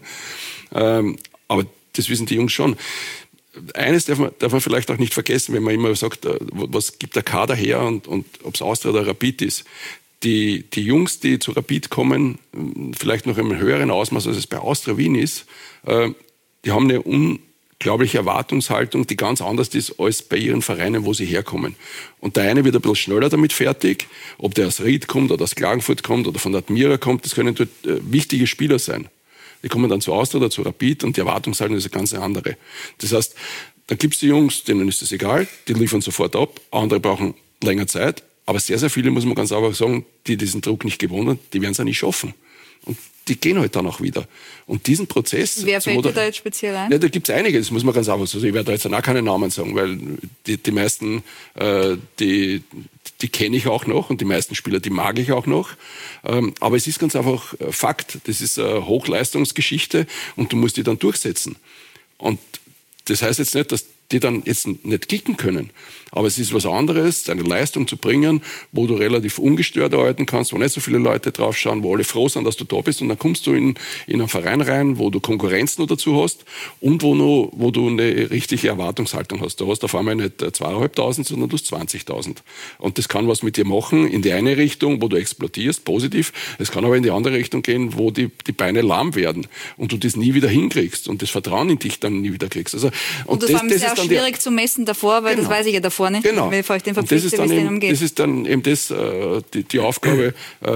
Aber das wissen die Jungs schon. Eines darf man vielleicht auch nicht vergessen, wenn man immer sagt, was gibt der Kader her und ob es Austria oder Rapid ist. Die Jungs, die zu Rapid kommen, vielleicht noch im höheren Ausmaß, als es bei Austria Wien ist, die haben eine unglaubliche Erwartungshaltung, die ganz anders ist als bei ihren Vereinen, wo sie herkommen. Und der eine wird ein bisschen schneller damit fertig, ob der aus Ried kommt oder aus Klagenfurt kommt oder von der Admira kommt, das können dort wichtige Spieler sein. Die kommen dann zu Austria oder zu Rapid und die Erwartungshaltung ist eine ganz andere. Das heißt, da gibt es die Jungs, denen ist das egal, die liefern sofort ab, andere brauchen länger Zeit, aber sehr, sehr viele, muss man ganz einfach sagen, die diesen Druck nicht gewohnt haben, die werden es auch nicht schaffen. Und die gehen halt dann auch wieder. Und diesen Prozess... Wer fällt dir da jetzt speziell ein? Ja, da gibt es einige, das muss man ganz einfach sagen. Also ich werde da jetzt auch keine Namen sagen, weil die meisten, die kenne ich auch noch und die meisten Spieler, die mag ich auch noch. Aber es ist ganz einfach Fakt. Das ist eine Hochleistungsgeschichte und du musst die dann durchsetzen. Und das heißt jetzt nicht, dass die dann jetzt nicht kicken können. Aber es ist was anderes, deine Leistung zu bringen, wo du relativ ungestört arbeiten kannst, wo nicht so viele Leute draufschauen, wo alle froh sind, dass du da bist. Und dann kommst du in einen Verein rein, wo du Konkurrenz noch dazu hast und wo du eine richtige Erwartungshaltung hast. Da hast du auf einmal nicht 2.500, sondern du hast 20.000. Und das kann was mit dir machen in die eine Richtung, wo du explodierst, positiv. Es kann aber in die andere Richtung gehen, wo die Beine lahm werden und du das nie wieder hinkriegst und das Vertrauen in dich dann nie wieder kriegst. Also, und das war sehr schwierig zu messen davor, weil das weiß ich ja davor nicht, bevor ich den verpflichte, wie es denen umgeht. Das ist dann eben die Aufgabe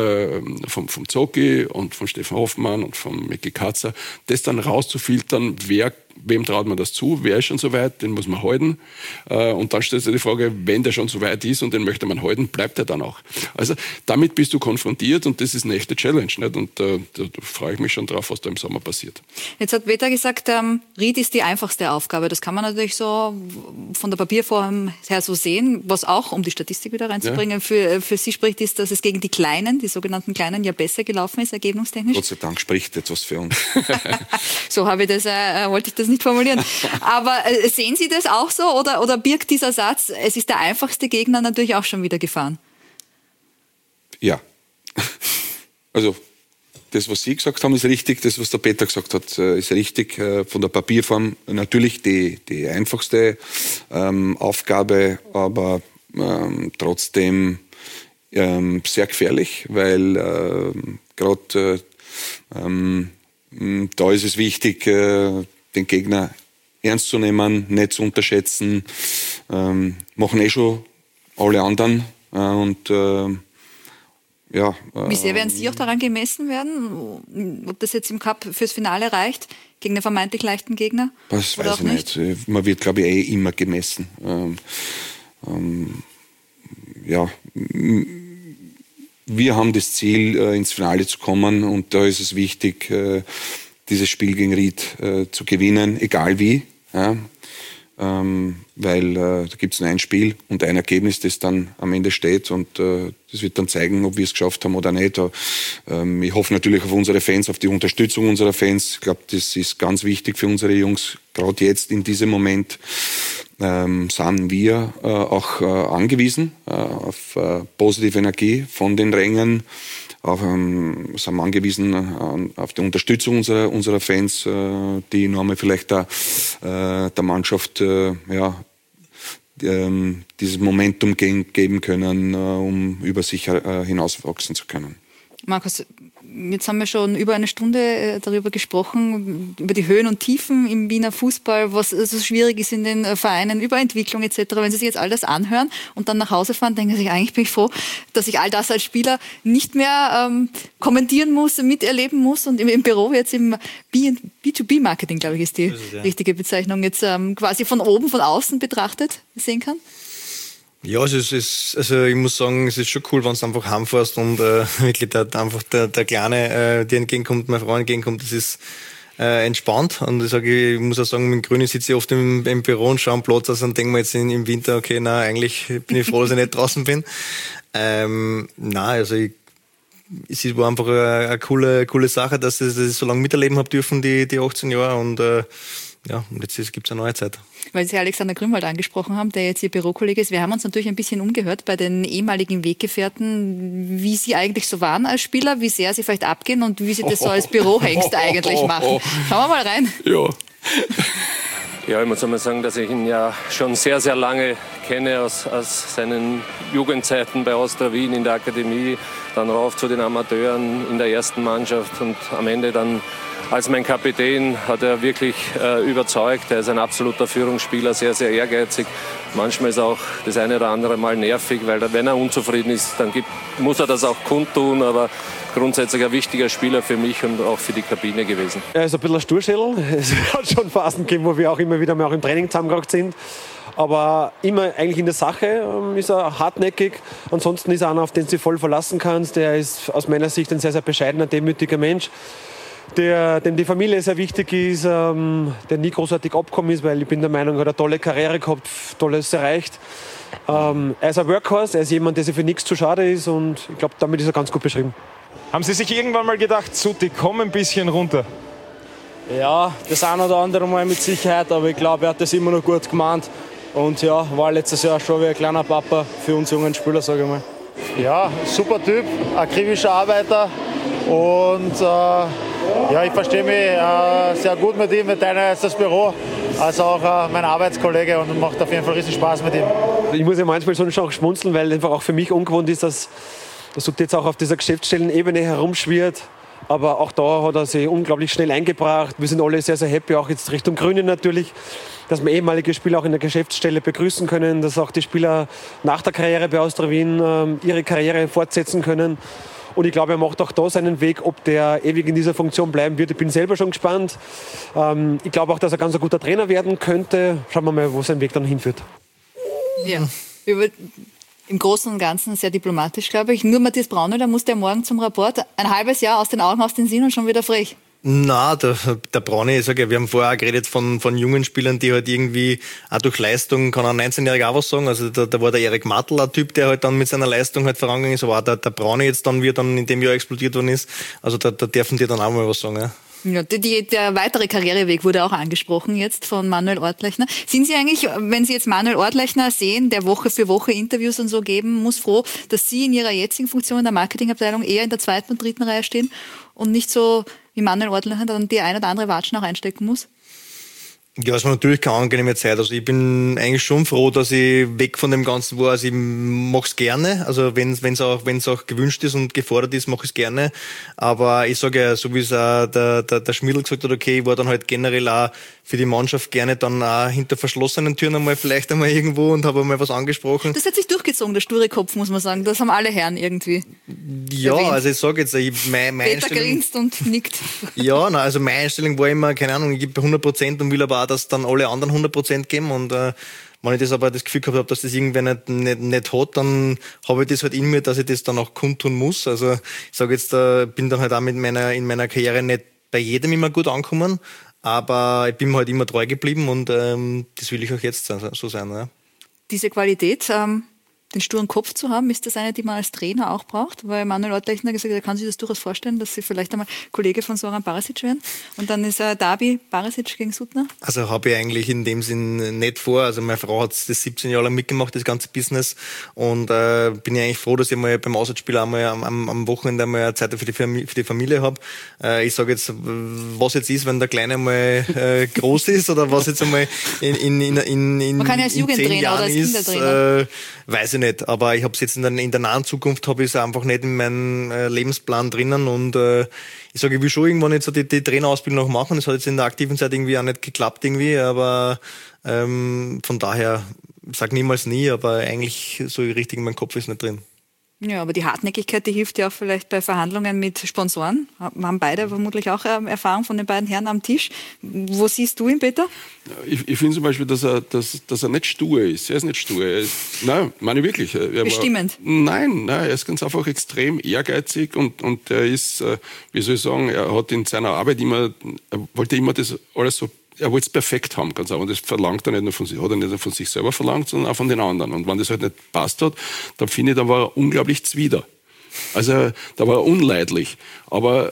vom Zocki und von Stefan Hoffmann und von Micky Katzer, das dann rauszufiltern, wem traut man das zu, wer ist schon so weit, den muss man halten. Und dann stellt sich die Frage, wenn der schon so weit ist und den möchte man halten, bleibt er dann auch. Also damit bist du konfrontiert und das ist eine echte Challenge. Nicht? Und da freue ich mich schon drauf, was da im Sommer passiert. Jetzt hat Peter gesagt, Ried ist die einfachste Aufgabe. Das kann man natürlich so von der Papierform her so sehen. Was auch, um die Statistik wieder reinzubringen, für Sie spricht, ist, dass es gegen die Kleinen, die sogenannten Kleinen, ja besser gelaufen ist, ergebnistechnisch. Gott sei Dank spricht etwas für uns. So habe ich das, wollte ich das nicht formulieren. Aber sehen Sie das auch so oder birgt dieser Satz, es ist der einfachste Gegner, natürlich auch schon wieder Gefahren? Ja. Also das, was Sie gesagt haben, ist richtig. Das, was der Peter gesagt hat, ist richtig. Von der Papierform natürlich die einfachste Aufgabe, aber trotzdem sehr gefährlich, weil gerade da ist es wichtig, den Gegner ernst zu nehmen, nicht zu unterschätzen. Machen schon alle anderen. Wie sehr werden Sie auch daran gemessen werden, ob das jetzt im Cup fürs Finale reicht, gegen den vermeintlich leichten Gegner? Das weiß ich nicht. Man wird, glaube ich, immer gemessen. Wir haben das Ziel, ins Finale zu kommen und da ist es wichtig, dieses Spiel gegen Ried zu gewinnen, egal wie. Ja. Weil da gibt es nur ein Spiel und ein Ergebnis, das dann am Ende steht und das wird dann zeigen, ob wir es geschafft haben oder nicht. Ich hoffe natürlich auf unsere Fans, auf die Unterstützung unserer Fans. Ich glaube, das ist ganz wichtig für unsere Jungs. Gerade jetzt in diesem Moment sind wir auch angewiesen auf positive Energie von den Rängen. Sind angewiesen auf die Unterstützung unserer Fans, die noch einmal vielleicht der Mannschaft dieses Momentum geben können, um über sich hinauswachsen zu können. Markus, jetzt haben wir schon über eine Stunde darüber gesprochen, über die Höhen und Tiefen im Wiener Fußball, was so schwierig ist in den Vereinen, Überentwicklung etc. Wenn Sie sich jetzt all das anhören und dann nach Hause fahren, denken Sie sich, eigentlich bin ich froh, dass ich all das als Spieler nicht mehr kommentieren muss, miterleben muss und im Büro jetzt im B2B-Marketing, glaube ich, ist die richtige Bezeichnung, jetzt quasi von oben, von außen betrachtet sehen kann? Ja, also ich muss sagen, es ist schon cool, wenn du einfach heimfährst und wirklich der Kleine dir entgegenkommt, meine Frau entgegenkommt, das ist entspannt. Und ich muss auch sagen, mit dem Grünen sitze ich oft im Büro und schaue am Platz aus und denke mir jetzt im Winter, okay, nein, eigentlich bin ich froh, dass ich nicht draußen bin. Es war einfach eine coole Sache, dass ich so lange miterleben habe dürfen, die 18 Jahre, und und jetzt gibt es eine neue Zeit. Weil Sie Alexander Grünwald angesprochen haben, der jetzt Ihr Bürokollege ist. Wir haben uns natürlich ein bisschen umgehört bei den ehemaligen Weggefährten, wie Sie eigentlich so waren als Spieler, wie sehr Sie vielleicht abgehen und wie Sie das so als Bürohengst eigentlich machen. Schauen wir mal rein. Ja, ich muss einmal sagen, dass ich ihn ja schon sehr, sehr lange kenne aus seinen Jugendzeiten bei Austria Wien in der Akademie, dann rauf zu den Amateuren in der ersten Mannschaft und am Ende dann als mein Kapitän hat er wirklich überzeugt. Er ist ein absoluter Führungsspieler, sehr, sehr ehrgeizig. Manchmal ist auch das eine oder andere Mal nervig, weil wenn er unzufrieden ist, dann muss er das auch kundtun. Aber grundsätzlich ein wichtiger Spieler für mich und auch für die Kabine gewesen. Er ist ein bisschen ein Sturschädel. Es hat schon Phasen gegeben, wo wir auch immer wieder mal auch im Training zusammengerückt sind. Aber immer eigentlich in der Sache ist er hartnäckig. Ansonsten ist er einer, auf den du dich voll verlassen kannst. Der ist aus meiner Sicht ein sehr, sehr bescheidener, demütiger Mensch, dem die Familie sehr wichtig ist, der nie großartig abgekommen ist, weil ich bin der Meinung, er hat eine tolle Karriere gehabt, Tolles erreicht. Er ist ein Workhorse, er ist jemand, der sich für nichts zu schade ist, und ich glaube, damit ist er ganz gut beschrieben. Haben Sie sich irgendwann mal gedacht, Sutti, komm ein bisschen runter? Ja, das eine oder andere Mal mit Sicherheit, aber ich glaube, er hat das immer noch gut gemeint. Und ja, war letztes Jahr schon wie ein kleiner Papa für uns jungen Spieler, sage ich mal. Ja, super Typ, akribischer Arbeiter und ich verstehe mich sehr gut mit ihm. Wir teilen jetzt das Büro, also auch mein Arbeitskollege, und macht auf jeden Fall riesen Spaß mit ihm. Ich muss ja manchmal schon auch schmunzeln, weil einfach auch für mich ungewohnt ist, dass du jetzt auch auf dieser Geschäftsstellenebene herumschwirrt. Aber auch da hat er sich unglaublich schnell eingebracht. Wir sind alle sehr, sehr happy, auch jetzt Richtung Grünen natürlich, dass wir ehemalige Spieler auch in der Geschäftsstelle begrüßen können, dass auch die Spieler nach der Karriere bei Austria Wien ihre Karriere fortsetzen können. Und ich glaube, er macht auch da seinen Weg. Ob der ewig in dieser Funktion bleiben wird, ich bin selber schon gespannt. Ich glaube auch, dass er ganz ein guter Trainer werden könnte. Schauen wir mal, wo sein Weg dann hinführt. Ja, im Großen und Ganzen sehr diplomatisch, glaube ich. Nur Matthias Braunö, da musste er morgen zum Rapport. Ein halbes Jahr aus den Augen, aus den Sinn und schon wieder frech. Na, der Brauni, ich sage ja, wir haben vorher auch geredet von jungen Spielern, die halt irgendwie auch durch Leistung, kann ein 19-Jähriger auch was sagen, also da war der Erik Martl ein Typ, der halt dann mit seiner Leistung halt vorangegangen ist, aber auch der Brauni jetzt dann, wie er dann in dem Jahr explodiert worden ist, also da dürfen die dann auch mal was sagen, ja. Ja, der weitere Karriereweg wurde auch angesprochen jetzt von Manuel Ortlechner. Sind Sie eigentlich, wenn Sie jetzt Manuel Ortlechner sehen, der Woche für Woche Interviews und so geben muss, froh, dass Sie in Ihrer jetzigen Funktion in der Marketingabteilung eher in der 2. und 3. Reihe stehen und nicht so wie Manuel Ortlechner dann die ein oder andere Watschen auch einstecken muss? Ja, es war natürlich keine angenehme Zeit. Also ich bin eigentlich schon froh, dass ich weg von dem Ganzen war. Also ich mache es gerne. Also wenn's auch gewünscht ist und gefordert ist, mache ich es gerne. Aber ich sage ja, so wie es auch der Schmiedl gesagt hat, okay, ich war dann halt generell auch für die Mannschaft gerne dann auch hinter verschlossenen Türen vielleicht einmal irgendwo und habe einmal was angesprochen. Das hat sich durchgezogen, der sture Kopf, muss man sagen. Das haben alle Herren irgendwie Ja, erwähnt. Also ich sage jetzt, meine Peter Einstellung... grinst und nickt. Ja, also meine Einstellung war immer, keine Ahnung, ich gebe 100% und will aber auch, dass dann alle anderen 100% geben, und wenn ich das aber das Gefühl gehabt habe, dass das irgendwer nicht hat, dann habe ich das halt in mir, dass ich das dann auch kundtun muss. Also ich sage jetzt, bin dann halt auch in meiner Karriere nicht bei jedem immer gut angekommen, aber ich bin mir halt immer treu geblieben, und das will ich auch jetzt so sein. Ja. Diese Qualität, den sturen Kopf zu haben, ist das eine, die man als Trainer auch braucht? Weil Manuel Ortlechner gesagt hat, er kann sich das durchaus vorstellen, dass sie vielleicht einmal Kollege von Zoran Barisic werden. Und dann ist Derby Barisic gegen Suttner. Also habe ich eigentlich in dem Sinn nicht vor. Also meine Frau hat das 17 Jahre lang mitgemacht, das ganze Business. Und bin ich eigentlich froh, dass ich mal beim Auswärtsspiel einmal am Wochenende einmal Zeit für die Familie habe. Ich sage jetzt, was jetzt ist, wenn der Kleine mal groß ist, oder was jetzt einmal in man kann ja als Jugendtrainer oder als Kindertrainer. Weiß ich nicht. nicht. Aber ich habe es jetzt in der nahen Zukunft, habe ich es einfach nicht in meinem Lebensplan drinnen. Und ich sage, ich will schon irgendwann jetzt die Trainerausbildung noch machen. Das hat jetzt in der aktiven Zeit irgendwie auch nicht geklappt irgendwie. Aber von daher, sag niemals nie, aber eigentlich so richtig in meinem Kopf ist nicht drin. Ja, aber die Hartnäckigkeit, die hilft ja auch vielleicht bei Verhandlungen mit Sponsoren. Wir haben beide vermutlich auch Erfahrung von den beiden Herren am Tisch. Wo siehst du ihn, Peter? Ich finde zum Beispiel, dass er nicht stur ist. Er ist nicht stur. Nein, meine ich wirklich. Bestimmend? Nein, er ist ganz einfach extrem ehrgeizig und er ist, wie soll ich sagen, er hat in seiner Arbeit er wollte immer das alles so. Er wollte es perfekt haben, ganz einfach. Und das verlangt er nicht nur von sich, hat er nicht nur von sich selber verlangt, sondern auch von den anderen. Und wenn das halt nicht passt hat, dann finde ich, da war er unglaublich zwider. Also, da war er unleidlich. Aber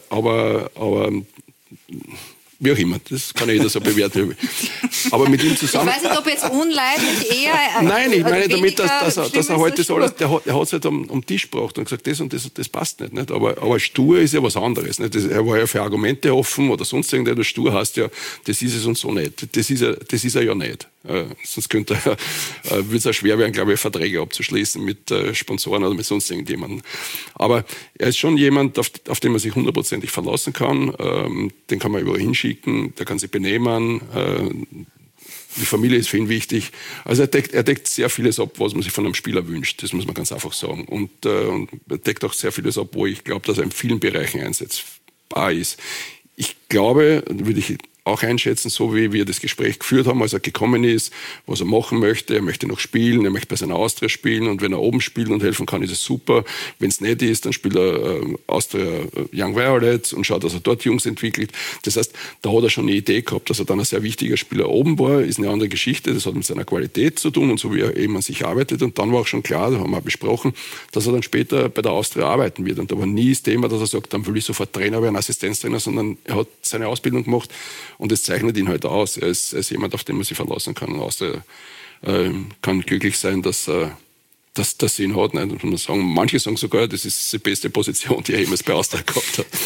wie auch immer, das kann jeder so bewerten. Aber mit ihm zusammen... Ich weiß nicht, ob jetzt unleidlich eher... Nein, ich meine damit, dass er heute das alles... Der hat es halt am Tisch gebracht und gesagt, das und das passt nicht. Aber stur ist ja was anderes. Nicht? Er war ja für Argumente offen oder sonst irgendetwas. Stur heißt ja, das ist es und so nicht. Das ist er ja nicht. Sonst würde es auch schwer werden, glaube ich, Verträge abzuschließen mit Sponsoren oder mit sonst irgendjemandem. Aber er ist schon jemand, auf den man sich 100%ig verlassen kann. Den kann man überall hinschicken, der kann sich benehmen. Die Familie ist für ihn wichtig. Also er deckt sehr vieles ab, was man sich von einem Spieler wünscht. Das muss man ganz einfach sagen. Und er deckt auch sehr vieles ab, wo ich glaube, dass er in vielen Bereichen einsetzbar ist. Ich glaube, würde ich auch einschätzen, so wie wir das Gespräch geführt haben, als er gekommen ist, was er machen möchte. Er möchte noch spielen, er möchte bei seiner Austria spielen und wenn er oben spielt und helfen kann, ist es super. Wenn es nicht ist, dann spielt er Austria Young Violets und schaut, dass er dort Jungs entwickelt. Das heißt, da hat er schon eine Idee gehabt, dass er dann ein sehr wichtiger Spieler oben war, ist eine andere Geschichte. Das hat mit seiner Qualität zu tun und so wie er eben an sich arbeitet. Und dann war auch schon klar, da haben wir auch besprochen, dass er dann später bei der Austria arbeiten wird. Und da war nie das Thema, dass er sagt, dann will ich sofort Trainer werden, Assistenztrainer, sondern er hat seine Ausbildung gemacht. Und das zeichnet ihn halt aus. Er ist jemand, auf den man sich verlassen kann. Und Austria kann glücklich sein, dass sie ihn hat. Nicht? Manche sagen sogar, das ist die beste Position, die er jemals bei Austria gehabt hat.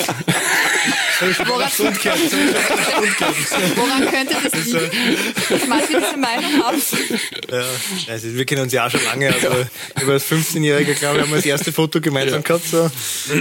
Woran könnte das liegen? Dass manche diese Meinung haben? Ja, also wir kennen uns ja auch schon lange. Also über als 15-Jähriger, glaube ich, haben wir das erste Foto gemeinsam gehabt. So.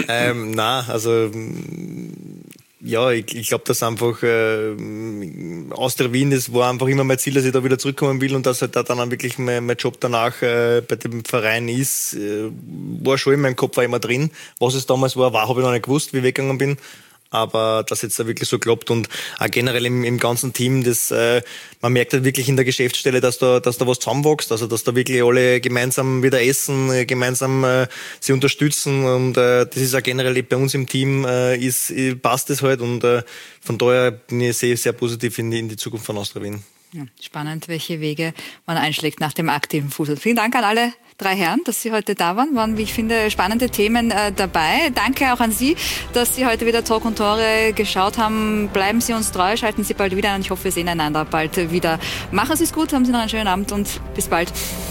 Ja, ich glaube, dass einfach Austria Wien, das war einfach immer mein Ziel, dass ich da wieder zurückkommen will und dass halt da dann wirklich mein Job danach bei dem Verein ist, war schon in meinem Kopf, war immer drin. Was es damals war, habe ich noch nicht gewusst, wie ich weggegangen bin. Aber dass jetzt da wirklich so klappt und auch generell im ganzen Team, man merkt halt wirklich in der Geschäftsstelle, dass da was zusammenwächst, also dass da wirklich alle gemeinsam wieder essen, gemeinsam sie unterstützen und das ist auch generell bei uns im Team passt es halt und von daher bin ich sehr positiv in die Zukunft von Austria Wien. Ja, spannend, welche Wege man einschlägt nach dem aktiven Fußball. Vielen Dank an alle drei Herren, dass Sie heute da waren, wie ich finde, spannende Themen dabei. Danke auch an Sie, dass Sie heute wieder Talk und Tore geschaut haben. Bleiben Sie uns treu, schalten Sie bald wieder an. Ich hoffe, wir sehen einander bald wieder. Machen Sie es gut, haben Sie noch einen schönen Abend und bis bald.